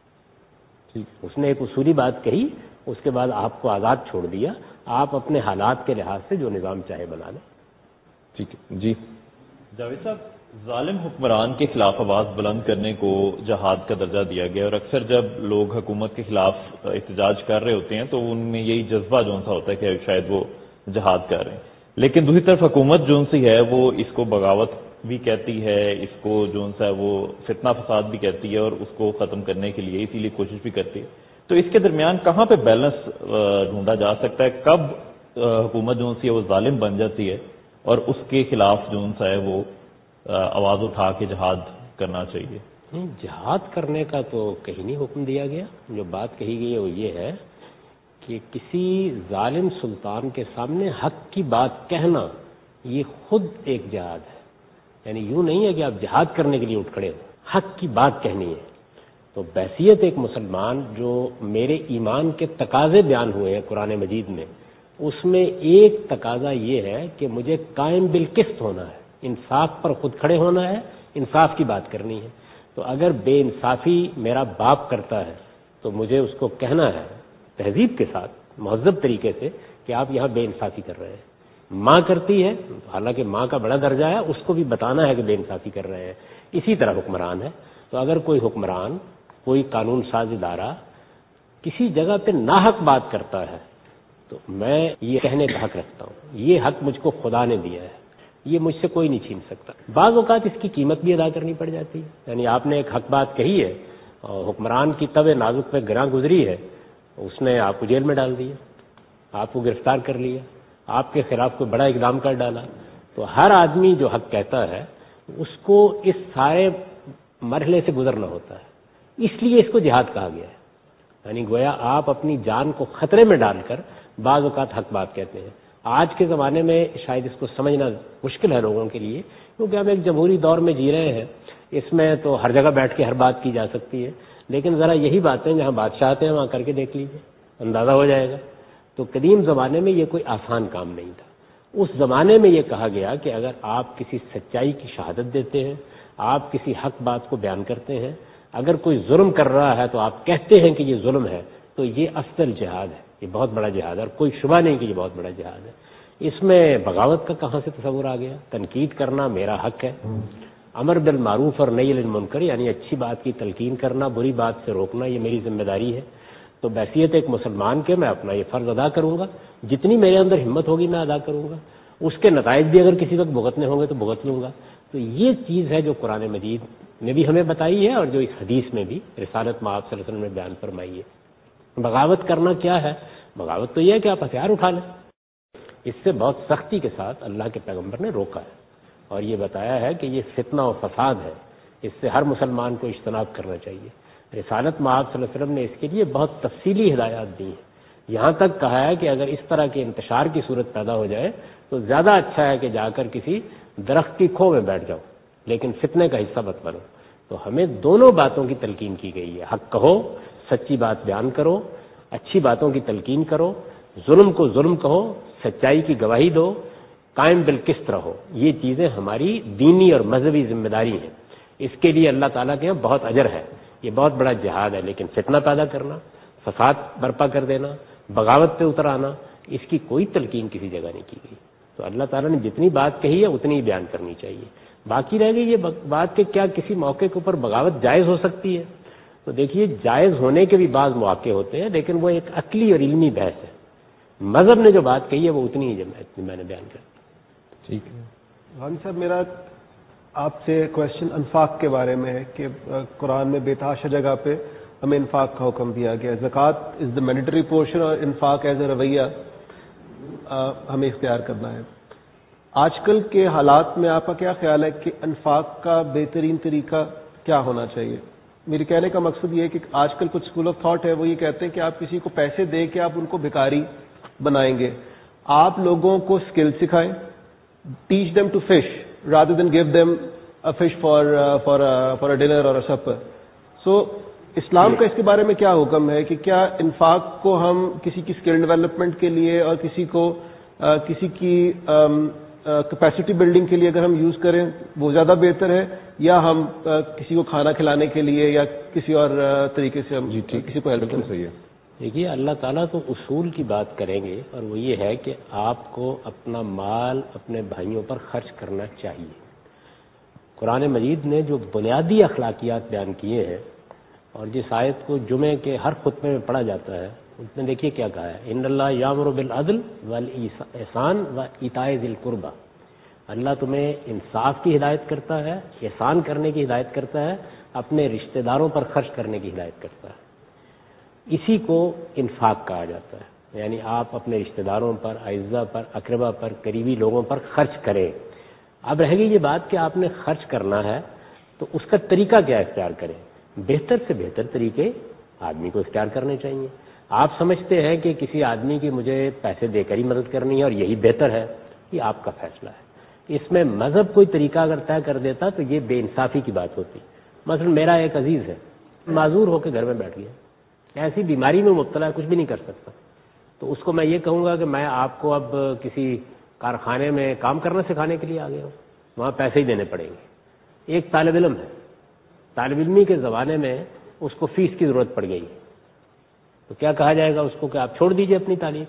اس نے ایک اصولی بات کہی، اس کے بعد آپ کو آزاد چھوڑ دیا، آپ اپنے حالات کے لحاظ سے جو نظام چاہے بنا لیں. ٹھیک ہے جی جاوید صاحب، ظالم حکمران کے خلاف آواز بلند کرنے کو جہاد کا درجہ دیا گیا، اور اکثر جب لوگ حکومت کے خلاف احتجاج کر رہے ہوتے ہیں تو ان میں یہی جذبہ جو سا ہوتا ہے کہ شاید وہ جہاد کر رہے ہیں. لیکن دوسری طرف حکومت جو سی ہے وہ اس کو بغاوت بھی کہتی ہے، اس کو جو سا ہے وہ فتنہ فساد بھی کہتی ہے اور اس کو ختم کرنے کے لیے اسی لیے کوشش بھی کرتی ہے. تو اس کے درمیان کہاں پہ بیلنس ڈھونڈا جا سکتا ہے؟ کب حکومت جو سی ہے وہ ظالم بن جاتی ہے اور اس کے خلاف جو سا ہے وہ آواز اٹھا کے جہاد کرنا چاہیے؟ نہیں، جہاد کرنے کا تو کہیں نہیں حکم دیا گیا. جو بات کہی گئی ہے وہ یہ ہے کہ کسی ظالم سلطان کے سامنے حق کی بات کہنا یہ خود ایک جہاد ہے. یعنی یوں نہیں ہے کہ آپ جہاد کرنے کے لیے اٹھ کھڑے ہو، حق کی بات کہنی ہے. تو بحیثیت ایک مسلمان جو میرے ایمان کے تقاضے بیان ہوئے ہیں قرآن مجید میں، اس میں ایک تقاضا یہ ہے کہ مجھے قائم بالقسط ہونا ہے، انصاف پر خود کھڑے ہونا ہے، انصاف کی بات کرنی ہے. تو اگر بے انصافی میرا باپ کرتا ہے تو مجھے اس کو کہنا ہے تہذیب کے ساتھ، مہذب طریقے سے، کہ آپ یہاں بے انصافی کر رہے ہیں. ماں کرتی ہے، حالانکہ ماں کا بڑا درجہ ہے، اس کو بھی بتانا ہے کہ بے انصافی کر رہے ہیں. اسی طرح حکمران ہے. تو اگر کوئی حکمران، کوئی قانون ساز ادارہ کسی جگہ پہ ناحق بات کرتا ہے تو میں یہ کہنے کا حق رکھتا ہوں، یہ حق مجھ کو خدا نے دیا ہے، یہ مجھ سے کوئی نہیں چھین سکتا. بعض اوقات اس کی قیمت بھی ادا کرنی پڑ جاتی ہے. یعنی آپ نے ایک حق بات کہی ہے اور حکمران کی طبع نازک پہ گراں گزری ہے، اس نے آپ کو جیل میں ڈال دیا، آپ کو گرفتار کر لیا، آپ کے خلاف کوئی بڑا اقدام کر ڈالا. تو ہر آدمی جو حق کہتا ہے اس کو اس سارے مرحلے سے گزرنا ہوتا ہے. اس لیے اس کو جہاد کہا گیا ہے. یعنی گویا آپ اپنی جان کو خطرے میں ڈال کر بعض اوقات حق بات کہتے ہیں. آج کے زمانے میں شاید اس کو سمجھنا مشکل ہے لوگوں کے لیے، کیونکہ ہم ایک جمہوری دور میں جی رہے ہیں. اس میں تو ہر جگہ بیٹھ کے ہر بات کی جا سکتی ہے، لیکن ذرا یہی باتیں جہاں بادشاہ آتے ہیں وہاں کر کے دیکھ لیجیے، اندازہ ہو جائے گا. تو قدیم زمانے میں یہ کوئی آسان کام نہیں تھا. اس زمانے میں یہ کہا گیا کہ اگر آپ کسی سچائی کی شہادت دیتے ہیں، آپ کسی حق بات کو بیان کرتے ہیں، اگر کوئی ظلم کر رہا ہے تو آپ کہتے ہیں کہ یہ ظلم ہے، تو یہ افضل جہاد ہے، یہ بہت بڑا جہاد ہے، اور کوئی شبہ نہیں کہ یہ بہت بڑا جہاد ہے. اس میں بغاوت کا کہاں سے تصور آ گیا؟ تنقید کرنا میرا حق ہے، امر بالمعروف اور نہی عن المنکر یعنی اچھی بات کی تلقین کرنا، بری بات سے روکنا، یہ میری ذمہ داری ہے. تو بحیثیت ایک مسلمان کے میں اپنا یہ فرض ادا کروں گا، جتنی میرے اندر ہمت ہوگی میں ادا کروں گا. اس کے نتائج بھی اگر کسی وقت بھگتنے ہوں گے تو بھگت لوں گا. تو یہ چیز ہے جو قرآن مجید نے بھی ہمیں بتائی ہے اور جو اس حدیث میں بھی رسالت مآب صلی اللہ علیہ وسلم نے بیان فرمائی ہے. بغاوت کرنا کیا ہے؟ بغاوت تو یہ ہے کہ آپ ہتھیار اٹھا لیں. اس سے بہت سختی کے ساتھ اللہ کے پیغمبر نے روکا ہے اور یہ بتایا ہے کہ یہ فتنہ و فساد ہے، اس سے ہر مسلمان کو اجتناب کرنا چاہیے. رسالت مآب صلی اللہ علیہ وسلم نے اس کے لیے بہت تفصیلی ہدایات دی ہیں. یہاں تک کہا ہے کہ اگر اس طرح کے انتشار کی صورت پیدا ہو جائے تو زیادہ اچھا ہے کہ جا کر کسی درخت کی کھو میں بیٹھ جاؤ، لیکن فتنے کا حصہ مت بنو. تو ہمیں دونوں باتوں کی تلقین کی گئی ہے، حق کہو، سچی بات بیان کرو، اچھی باتوں کی تلقین کرو، ظلم کو ظلم کہو، سچائی کی گواہی دو، قائم بالقسط رہو. یہ چیزیں ہماری دینی اور مذہبی ذمہ داری ہیں. اس کے لیے اللہ تعالیٰ کے یہاں بہت اجر ہے. یہ بہت بڑا جہاد ہے. لیکن فتنہ پیدا کرنا، فساد برپا کر دینا، بغاوت پہ اتر آنا، اس کی کوئی تلقین کسی جگہ نہیں کی گئی. تو اللہ تعالیٰ نے جتنی بات کہی ہے اتنی ہی بیان کرنی چاہیے. باقی رہ گئی یہ بات کہ کیا کسی موقع کے اوپر بغاوت جائز ہو سکتی ہے، تو دیکھیے جائز ہونے کے بھی بعض مواقع ہوتے ہیں، لیکن وہ ایک عقلی اور علمی بحث ہے. مذہب نے جو بات کہی ہے وہ اتنی ہی میں نے بیان کر دی. ٹھیک ہے غانی صاحب، میرا آپ سے کوشچن انفاق کے بارے میں ہے کہ قرآن میں بے تحاشا جگہ پہ ہمیں انفاق کا حکم دیا گیا ہے. زکوٰۃ از دا مینڈیٹری پورشن اور انفاق ایز اے رویہ ہمیں اختیار کرنا ہے. آج کل کے حالات میں آپ کا کیا خیال ہے کہ انفاق کا بہترین طریقہ کیا ہونا چاہیے؟ میرے کہنے کا مقصد یہ ہے کہ آج کل کچھ اسکول آف تھاٹ ہے، وہ یہ کہتے ہیں کہ آپ کسی کو پیسے دے کے آپ ان کو بھکاری بنائیں گے. آپ لوگوں کو اسکل سکھائیں، teach them to fish rather than give them a fish for uh, for a, for a dinner or a supper. So اسلام کا اس کے بارے میں کیا حکم ہے کہ کیا انفاق کو ہم کسی کی اسکل ڈیولپمنٹ کے لیے اور کسی کو uh, کسی کی کیپیسٹی um, بلڈنگ uh, کے لیے اگر ہم یوز کریں وہ زیادہ بہتر ہے، یا ہم uh, کسی کو کھانا کھلانے کے لیے یا کسی اور uh, طریقے سے ہم جی ٹھیک کسی کو ہیلپ کریں؟ صحیح ہے. دیکھیے اللہ تعالیٰ تو اصول کی بات کریں گے، اور وہ یہ ہے کہ آپ کو اپنا مال اپنے بھائیوں پر خرچ کرنا چاہیے. قرآن مجید نے جو بنیادی اخلاقیات بیان کیے ہیں، اور جس آیت کو جمعے کے ہر خطبے میں پڑھا جاتا ہے، اس نے دیکھیے کیا کہا ہے، ان اللہ یامر بالعدل والاحسان و ایتاء ذی القربی. اللہ تمہیں انصاف کی ہدایت کرتا ہے، احسان کرنے کی ہدایت کرتا ہے، اپنے رشتہ داروں پر خرچ کرنے کی ہدایت کرتا ہے. اسی کو انفاق کہا جاتا ہے. یعنی آپ اپنے رشتہ داروں پر، اعزاء پر، اقربا پر، قریبی لوگوں پر خرچ کریں. اب رہ گئی یہ بات کہ آپ نے خرچ کرنا ہے تو اس کا طریقہ کیا اختیار کریں. بہتر سے بہتر طریقے آدمی کو اختیار کرنے چاہیے. آپ سمجھتے ہیں کہ کسی آدمی کی مجھے پیسے دے کر ہی مدد کرنی ہے اور یہی بہتر ہے، یہ آپ کا فیصلہ ہے. اس میں مذہب کوئی طریقہ اگر طے کر دیتا تو یہ بے انصافی کی بات ہوتی. مثلا میرا ایک عزیز ہے، معذور ہو کے گھر میں بیٹھ گیا، ایسی بیماری میں مبتلا ہے، کچھ بھی نہیں کر سکتا، تو اس کو میں یہ کہوں گا کہ میں آپ کو اب کسی کارخانے میں کام کرنا سکھانے کے لیے آ گیا ہوں، وہاں پیسے ہی دینے پڑیں گے. ایک طالب علم ہے، طالب علمی کے زمانے میں اس کو فیس کی ضرورت پڑ گئی، تو کیا کہا جائے گا اس کو کہ آپ چھوڑ دیجئے اپنی تعلیم؟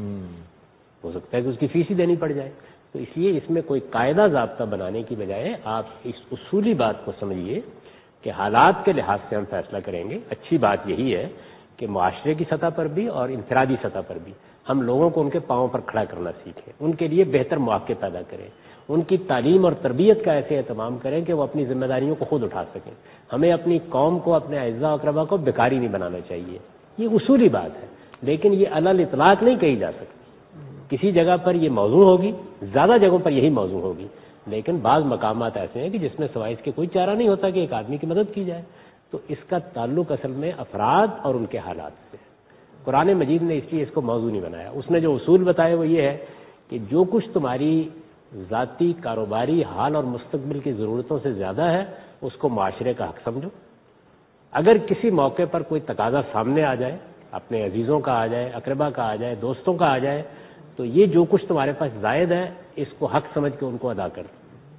ہو سکتا ہے کہ اس کی فیس ہی دینی پڑ جائے. تو اس لیے اس میں کوئی قاعدہ ضابطہ بنانے کی بجائے آپ اس اصولی بات کو سمجھیے کہ حالات کے لحاظ سے ہم فیصلہ کریں گے. اچھی بات یہی ہے کہ معاشرے کی سطح پر بھی اور انفرادی سطح پر بھی ہم لوگوں کو ان کے پاؤں پر کھڑا کرنا سیکھیں، ان کے لیے بہتر مواقع پیدا کریں، ان کی تعلیم اور تربیت کا ایسے اہتمام کریں کہ وہ اپنی ذمہ داریوں کو خود اٹھا سکیں. ہمیں اپنی قوم کو، اپنے اعزاء و اقربا کو بیکاری نہیں بنانا چاہیے. یہ اصولی بات ہے، لیکن یہ علی الاطلاق نہیں کہی جا سکتی. کسی جگہ پر یہ موضوع ہوگی، زیادہ جگہوں پر یہی موضوع ہوگی، لیکن بعض مقامات ایسے ہیں کہ جس میں سوائے اس کے کوئی چارہ نہیں ہوتا کہ ایک آدمی کی مدد کی جائے. تو اس کا تعلق اصل میں افراد اور ان کے حالات سے. قرآن مجید نے اس لیے اس کو موضوع نہیں بنایا. اس نے جو اصول بتائے وہ یہ ہے کہ جو کچھ تمہاری ذاتی کاروباری حال اور مستقبل کی ضرورتوں سے زیادہ ہے اس کو معاشرے کا حق سمجھو. اگر کسی موقع پر کوئی تقاضا سامنے آ جائے، اپنے عزیزوں کا آ جائے، اقربا کا آ جائے، دوستوں کا آ جائے، تو یہ جو کچھ تمہارے پاس زائد ہے اس کو حق سمجھ کے ان کو ادا کر دو.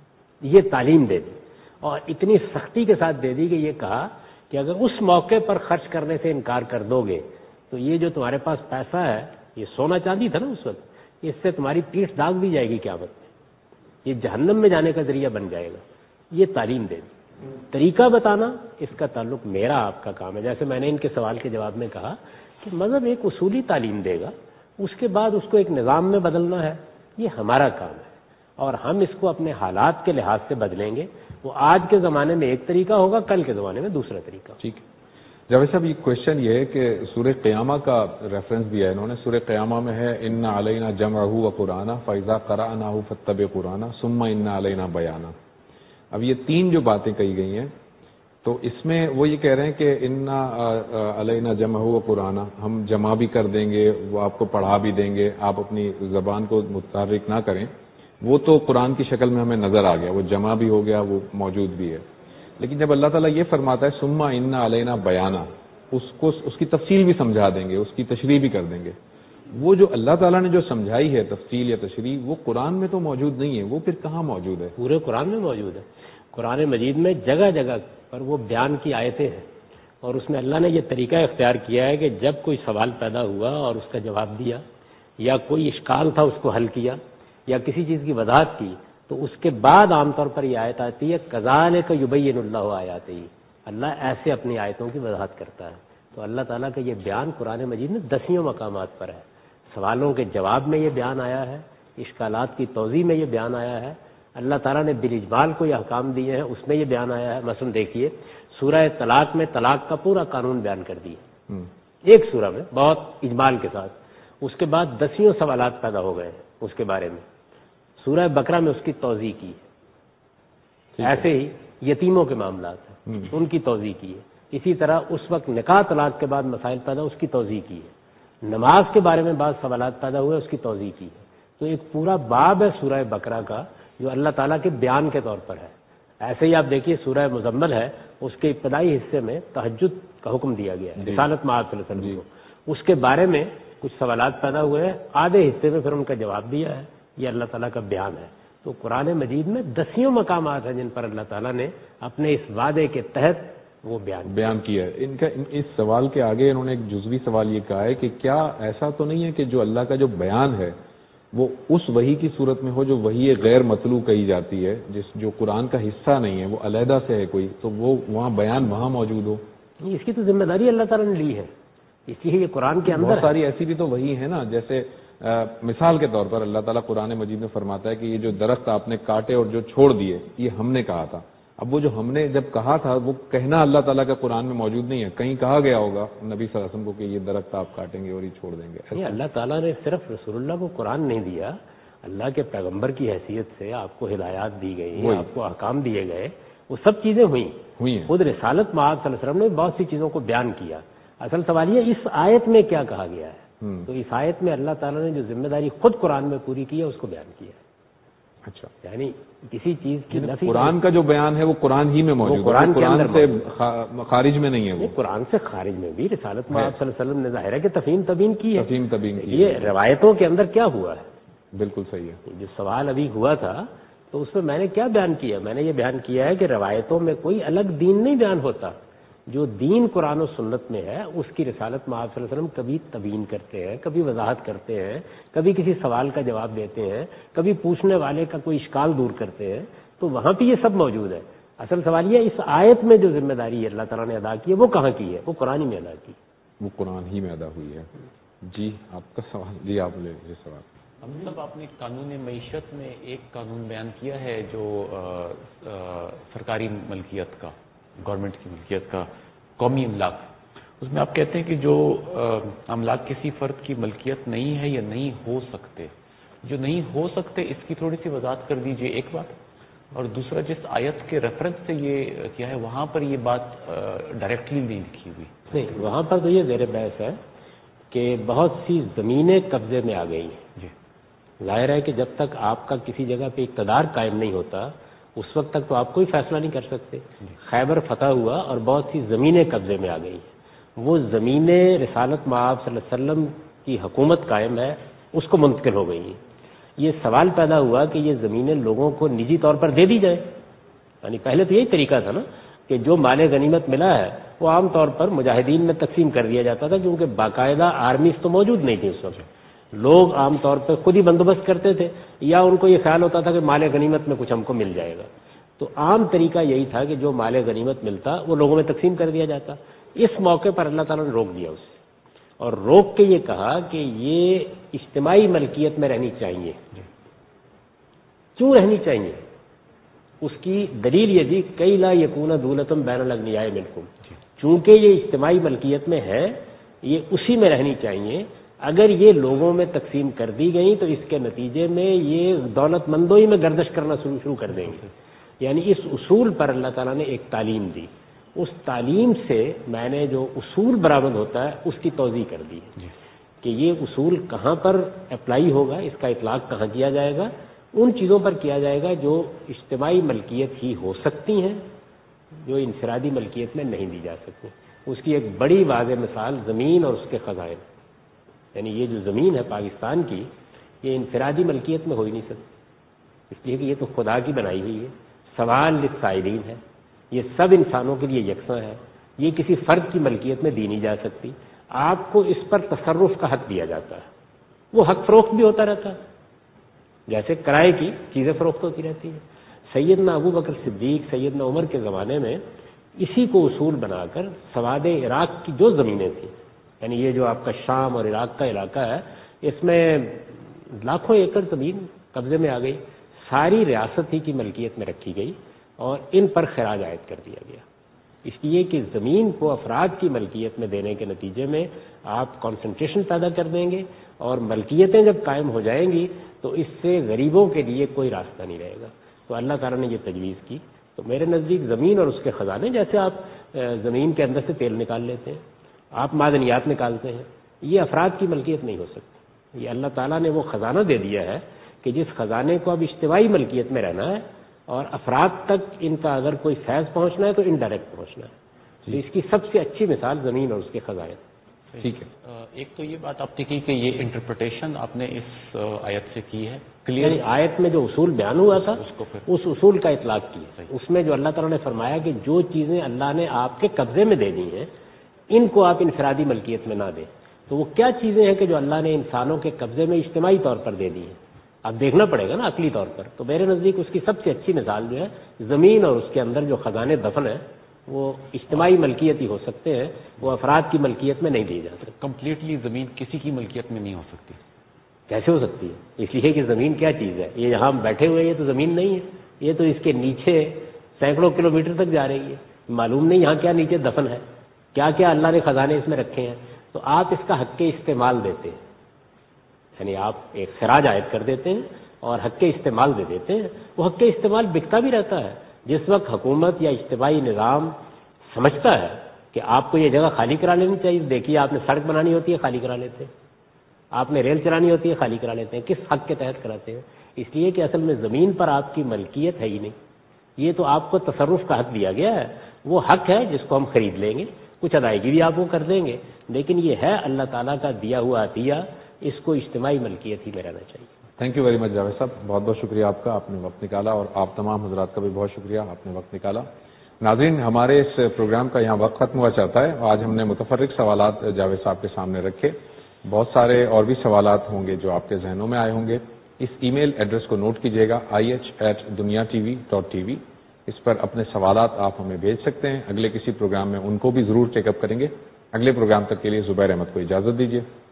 یہ تعلیم دے دی، اور اتنی سختی کے ساتھ دے دی کہ یہ کہا کہ اگر اس موقع پر خرچ کرنے سے انکار کر دو گے تو یہ جو تمہارے پاس پیسہ ہے، یہ سونا چاندی تھا نا اس وقت، اس سے تمہاری پیٹھ داغ دی جائے گی قیامت میں، یہ جہنم میں جانے کا ذریعہ بن جائے گا. یہ تعلیم دے دی. طریقہ بتانا اس کا تعلق میرا آپ کا کام ہے. جیسے میں نے ان کے سوال کے جواب میں کہا کہ مذہب ایک اصولی تعلیم دے گا، اس کے بعد اس کو ایک نظام میں بدلنا ہے، یہ ہمارا کام ہے، اور ہم اس کو اپنے حالات کے لحاظ سے بدلیں گے. وہ آج کے زمانے میں ایک طریقہ ہوگا، کل کے زمانے میں دوسرا طریقہ. ٹھیک ہے جاوید صاحب، یہ کوشچن یہ ہے کہ سورہ قیامہ کا ریفرنس بھی ہے، انہوں نے سورہ قیامہ میں ہے ان علینا جمعہ و قرآنہ فاذا قرأناہ فاتبع قرآنہ ثم ان علینا بیانہ. اب یہ تین جو باتیں کہی گئی ہیں تو اس میں وہ یہ کہہ رہے ہیں کہ ان علینا جمعہ و قرآنہ، ہم جمع بھی کر دیں گے، وہ آپ کو پڑھا بھی دیں گے، آپ اپنی زبان کو متحرک نہ کریں. وہ تو قرآن کی شکل میں ہمیں نظر آ گیا، وہ جمع بھی ہو گیا، وہ موجود بھی ہے. لیکن جب اللہ تعالیٰ یہ فرماتا ہے ثم ان علینا بیانہ، اس کو اس کی تفصیل بھی سمجھا دیں گے، اس کی تشریح بھی کر دیں گے، وہ جو اللہ تعالیٰ نے جو سمجھائی ہے تفصیل یا تشریح وہ قرآن میں تو موجود نہیں ہے، وہ پھر کہاں موجود ہے؟ پورے قرآن میں موجود ہے. قرآن مجید میں جگہ جگہ پر وہ بیان کی آیتیں ہیں، اور اس میں اللہ نے یہ طریقہ اختیار کیا ہے کہ جب کوئی سوال پیدا ہوا اور اس کا جواب دیا، یا کوئی اشکال تھا اس کو حل کیا، یا کسی چیز کی وضاحت کی، تو اس کے بعد عام طور پر یہ آیت آتی ہے کذالک یبین اللہ آیاتہ، اللہ ایسے اپنی آیتوں کی وضاحت کرتا ہے. تو اللہ تعالیٰ کا یہ بیان قرآن مجید میں دسیوں مقامات پر ہے. سوالوں کے جواب میں یہ بیان آیا ہے، اشکالات کی توضیح میں یہ بیان آیا ہے، اللہ تعالیٰ نے بالاجمال کو یہ احکام دیے ہیں اس میں یہ بیان آیا ہے. مثلا دیکھیے سورہ طلاق میں طلاق کا پورا قانون بیان کر دیا ایک سورہ میں بہت اجمال کے ساتھ. اس کے بعد دسیوں سوالات پیدا ہو گئے اس کے بارے میں، سورہ بقرہ میں اس کی توضیح کی. ایسے ہی یتیموں کے معاملات ہیں ان کی توضیح کی ہے. اسی طرح اس وقت نکاح طلاق کے بعد مسائل پیدا اس کی توضیح کی ہے. نماز کے بارے میں بعض سوالات پیدا ہوئے اس کی توضیح کی ہے. تو ایک پورا باب ہے سورہ بقرہ کا جو اللہ تعالیٰ کے بیان کے طور پر ہے. ایسے ہی آپ دیکھیے سورہ مزمل ہے، اس کے ابتدائی حصے میں تہجد کا حکم دیا گیا ہے رسالت مآب صلی اللہ علیہ وسلم کو. اس کے بارے میں کچھ سوالات پیدا ہوئے ہیں، آدھے حصے میں پھر ان کا جواب دیا ہے. یہ اللہ تعالیٰ کا بیان ہے. تو قرآن مجید میں دسیوں مقامات ہیں جن پر اللہ تعالیٰ نے اپنے اس وعدے کے تحت وہ بیان بیان کیا ہے. ان کا اس سوال کے آگے انہوں نے ایک جزوی سوال یہ کہا ہے کہ کیا ایسا تو نہیں ہے کہ جو اللہ کا جو بیان ہے وہ اس وحی کی صورت میں ہو جو وحی غیر مطلوع کہی جاتی ہے، جس جو قرآن کا حصہ نہیں ہے، وہ علیحدہ سے ہے کوئی، تو وہ وہاں بیان وہاں موجود ہو؟ اس کی تو ذمہ داری اللہ تعالیٰ نے لی ہے، اس لیے یہ قرآن کے اندر بہت ساری ایسی بھی تو وہی ہے نا. جیسے مثال کے طور پر اللہ تعالیٰ قرآن مجید میں فرماتا ہے کہ یہ جو درخت آپ نے کاٹے اور جو چھوڑ دیے یہ ہم نے کہا تھا. اب وہ جو ہم نے جب کہا تھا وہ کہنا اللہ تعالیٰ کا قرآن میں موجود نہیں ہے، کہیں کہا گیا ہوگا نبی صلی اللہ علیہ وسلم کو کہ یہ درخت آپ کاٹیں گے اور یہ چھوڑ دیں گے. نہیں، اللہ تعالیٰ نے صرف رسول اللہ کو قرآن نہیں دیا، اللہ کے پیغمبر کی حیثیت سے آپ کو ہدایات دی گئی، آپ کو احکام دیے گئے، وہ سب چیزیں ہوئی ہوئی ہیں. خود رسالت مآب صلی اللہ علیہ وسلم نے بہت سی چیزوں کو بیان کیا. اصل سوال یہ اس آیت میں کیا کہا گیا ہے، تو اس آیت میں اللہ تعالیٰ نے جو ذمہ داری خود قرآن میں پوری کی ہے اس کو بیان کیا. اچھا، یعنی کسی چیز کی نفی، قرآن کا جو بیان ہے وہ قرآن ہی میں موجود ہے، قرآن سے خارج میں نہیں ہے. وہ قرآن سے خارج میں بھی رسالت مآب صلی اللہ علیہ وسلم نے ظاہر ہے کہ تفہیم تبین کی ہے. تفہیم تبین کی یہ روایتوں کے اندر کیا ہوا ہے، بالکل صحیح ہے. جو سوال ابھی ہوا تھا تو اس میں میں نے کیا بیان کیا، میں نے یہ بیان کیا ہے کہ روایتوں میں کوئی الگ دین نہیں بیان ہوتا. جو دین قرآن و سنت میں ہے اس کی رسالت مآب صلی اللہ علیہ وسلم کبھی تبیین کرتے ہیں، کبھی وضاحت کرتے ہیں، کبھی کسی سوال کا جواب دیتے ہیں، کبھی پوچھنے والے کا کوئی اشکال دور کرتے ہیں. تو وہاں پہ یہ سب موجود ہے. اصل سوال یہ اس آیت میں جو ذمہ داری اللہ تعالیٰ نے ادا کی ہے وہ کہاں کی ہے، وہ قرآن ہی میں ادا کی، وہ قرآن ہی میں ادا ہوئی ہے. جی آپ کا سوال. جی آپ لے یہ سوال. مطلب آپ نے قانون معیشت میں ایک قانون بیان کیا ہے جو آ, آ, سرکاری ملکیت کا، گورنمنٹ کی ملکیت کا، قومی املاک. اس میں آپ کہتے ہیں کہ جو املاک کسی فرد کی ملکیت نہیں ہے یا نہیں ہو سکتے، جو نہیں ہو سکتے اس کی تھوڑی سی وضاحت کر دیجئے ایک بات. اور دوسرا جس آیت کے ریفرنس سے یہ کیا ہے وہاں پر یہ بات ڈائریکٹلی نہیں لکھی ہوئی. نہیں، وہاں پر تو یہ زیر بحث ہے کہ بہت سی زمینیں قبضے میں آ گئی ہیں. جی ظاہر ہے کہ جب تک آپ کا کسی جگہ پہ اقتدار قائم نہیں ہوتا اس وقت تک تو آپ کوئی فیصلہ نہیں کر سکتے. خیبر فتح ہوا اور بہت سی زمینیں قبضے میں آ گئی. وہ زمینیں رسالت مآب صلی اللہ علیہ وسلم کی حکومت قائم ہے اس کو منتقل ہو گئی ہیں. یہ سوال پیدا ہوا کہ یہ زمینیں لوگوں کو نجی طور پر دے دی جائیں. یعنی پہلے تو یہی طریقہ تھا نا کہ جو مال غنیمت ملا ہے وہ عام طور پر مجاہدین میں تقسیم کر دیا جاتا تھا، کیونکہ باقاعدہ آرمیز تو موجود نہیں تھی اس وقت. لوگ عام طور پر خود ہی بندوبست کرتے تھے یا ان کو یہ خیال ہوتا تھا کہ مال غنیمت میں کچھ ہم کو مل جائے گا. تو عام طریقہ یہی تھا کہ جو مال غنیمت ملتا وہ لوگوں میں تقسیم کر دیا جاتا. اس موقع پر اللہ تعالیٰ نے روک دیا اسے، اور روک کے یہ کہا کہ یہ اجتماعی ملکیت میں رہنی چاہیے. کیوں رہنی چاہیے؟ اس کی دلیل یہ تھی کئی لا یکون دولتم بین الاغنیاء منکم، چونکہ یہ اجتماعی ملکیت میں ہے یہ اسی میں رہنی چاہیے. اگر یہ لوگوں میں تقسیم کر دی گئی تو اس کے نتیجے میں یہ دولت مندوں ہی میں گردش کرنا شروع کر دیں گے. یعنی اس اصول پر اللہ تعالیٰ نے ایک تعلیم دی. اس تعلیم سے میں نے جو اصول برآمد ہوتا ہے اس کی توضیح کر دی ہے کہ یہ اصول کہاں پر اپلائی ہوگا، اس کا اطلاق کہاں کیا جائے گا. ان چیزوں پر کیا جائے گا جو اجتماعی ملکیت ہی ہو سکتی ہیں، جو انفرادی ملکیت میں نہیں دی جا سکتی. اس کی ایک بڑی واضح مثال زمین اور اس کے خزائن. یعنی یہ جو زمین ہے پاکستان کی، یہ انفرادی ملکیت میں ہو ہی نہیں سکتی، اس لیے کہ یہ تو خدا کی بنائی ہوئی ہے، سوال للسائلین ہے، یہ سب انسانوں کے لیے یکساں ہے، یہ کسی فرد کی ملکیت میں دی نہیں جا سکتی. آپ کو اس پر تصرف کا حق دیا جاتا ہے، وہ حق فروخت بھی ہوتا رہتا ہے، جیسے کرائے کی چیزیں فروخت ہوتی رہتی ہیں. سیدنا ابو بکر صدیق، سیدنا عمر کے زمانے میں اسی کو اصول بنا کر سواد عراق کی جو زمینیں تھیں، یعنی یہ جو آپ کا شام اور عراق کا علاقہ ہے، اس میں لاکھوں ایکڑ زمین قبضے میں آ گئی، ساری ریاست ہی کی ملکیت میں رکھی گئی اور ان پر خراج عائد کر دیا گیا، اس لیے کہ زمین کو افراد کی ملکیت میں دینے کے نتیجے میں آپ کانسنٹریشن پیدا کر دیں گے، اور ملکیتیں جب قائم ہو جائیں گی تو اس سے غریبوں کے لیے کوئی راستہ نہیں رہے گا. تو اللہ تعالیٰ نے یہ تجویز کی. تو میرے نزدیک زمین اور اس کے خزانے، جیسے آپ زمین کے اندر سے تیل نکال لیتے ہیں، آپ معدنیات نکالتے ہیں، یہ افراد کی ملکیت نہیں ہو سکتی. یہ اللہ تعالیٰ نے وہ خزانہ دے دیا ہے کہ جس خزانے کو اب اجتماعی ملکیت میں رہنا ہے، اور افراد تک ان کا اگر کوئی فیض پہنچنا ہے تو انڈائریکٹ پہنچنا ہے. تو اس کی سب سے اچھی مثال زمین اور اس کے خزانے. ٹھیک ہے. ایک تو یہ بات آپ نے کی کہ یہ انٹرپریٹیشن آپ نے اس آیت سے کی ہے کلیئر. یعنی آیت میں جو اصول بیان ہوا تھا اس اصول کا اطلاق کیا. اس میں جو اللہ تعالیٰ نے فرمایا کہ جو چیزیں اللہ نے آپ کے قبضے میں دے دی ہیں ان کو آپ انفرادی ملکیت میں نہ دیں. تو وہ کیا چیزیں ہیں کہ جو اللہ نے انسانوں کے قبضے میں اجتماعی طور پر دے دی ہیں؟ اب دیکھنا پڑے گا نا عقلی طور پر. تو میرے نزدیک اس کی سب سے اچھی مثال جو ہے زمین اور اس کے اندر جو خزانے دفن ہیں وہ اجتماعی ملکیت ہی ہو سکتے ہیں، وہ افراد کی ملکیت میں نہیں دی جا سکتی. کمپلیٹلی زمین کسی کی ملکیت میں نہیں ہو سکتی. کیسے ہو سکتی ہے؟ اس لیے کہ زمین کیا چیز ہے؟ یہ یہاں ہم بیٹھے ہوئے یہ تو زمین نہیں ہے، یہ تو اس کے نیچے سینکڑوں کلومیٹر تک جا رہی ہے. معلوم نہیں یہاں کیا نیچے دفن ہے، کیا کیا اللہ نے خزانے اس میں رکھے ہیں. تو آپ اس کا حق استعمال دیتے ہیں، یعنی آپ ایک خراج عائد کر دیتے ہیں اور حق استعمال دے دیتے ہیں. وہ حق استعمال بکتا بھی رہتا ہے. جس وقت حکومت یا اجتماعی نظام سمجھتا ہے کہ آپ کو یہ جگہ خالی کرا لینی چاہیے، دیکھیے آپ نے سڑک بنانی ہوتی ہے خالی کرا لیتے ہیں، آپ نے ریل چلانی ہوتی ہے خالی کرا لیتے ہیں. کس حق کے تحت کراتے ہیں؟ اس لیے کہ اصل میں زمین پر آپ کی ملکیت ہے ہی نہیں، یہ تو آپ کو تصرف کا حق دیا گیا ہے. وہ حق ہے جس کو ہم خرید لیں گے، کچھ ادائیگی بھی آپ کو کر دیں گے، لیکن یہ ہے اللہ تعالیٰ کا دیا ہوا عطیہ، اس کو اجتماعی ملکیت ہی میں رہنا چاہیے. Thank you very much Javed Sahab, بہت بہت شکریہ آپ کا، آپ نے وقت نکالا، اور آپ تمام حضرات کا بھی بہت شکریہ، آپ نے وقت نکالا. ناظرین، ہمارے اس پروگرام کا یہاں وقت ختم ہوا چاہتا ہے. آج ہم نے متفرق سوالات جاوید صاحب کے سامنے رکھے. بہت سارے اور بھی سوالات ہوں گے جو آپ کے ذہنوں میں آئے ہوں گے. اس ای میل ایڈریس کو نوٹ کیجیے گا، I H at Dunya T V dot T V. اس پر اپنے سوالات آپ ہمیں بھیج سکتے ہیں. اگلے کسی پروگرام میں ان کو بھی ضرور ٹیک اپ کریں گے. اگلے پروگرام تک کے لیے زبیر احمد کو اجازت دیجیے.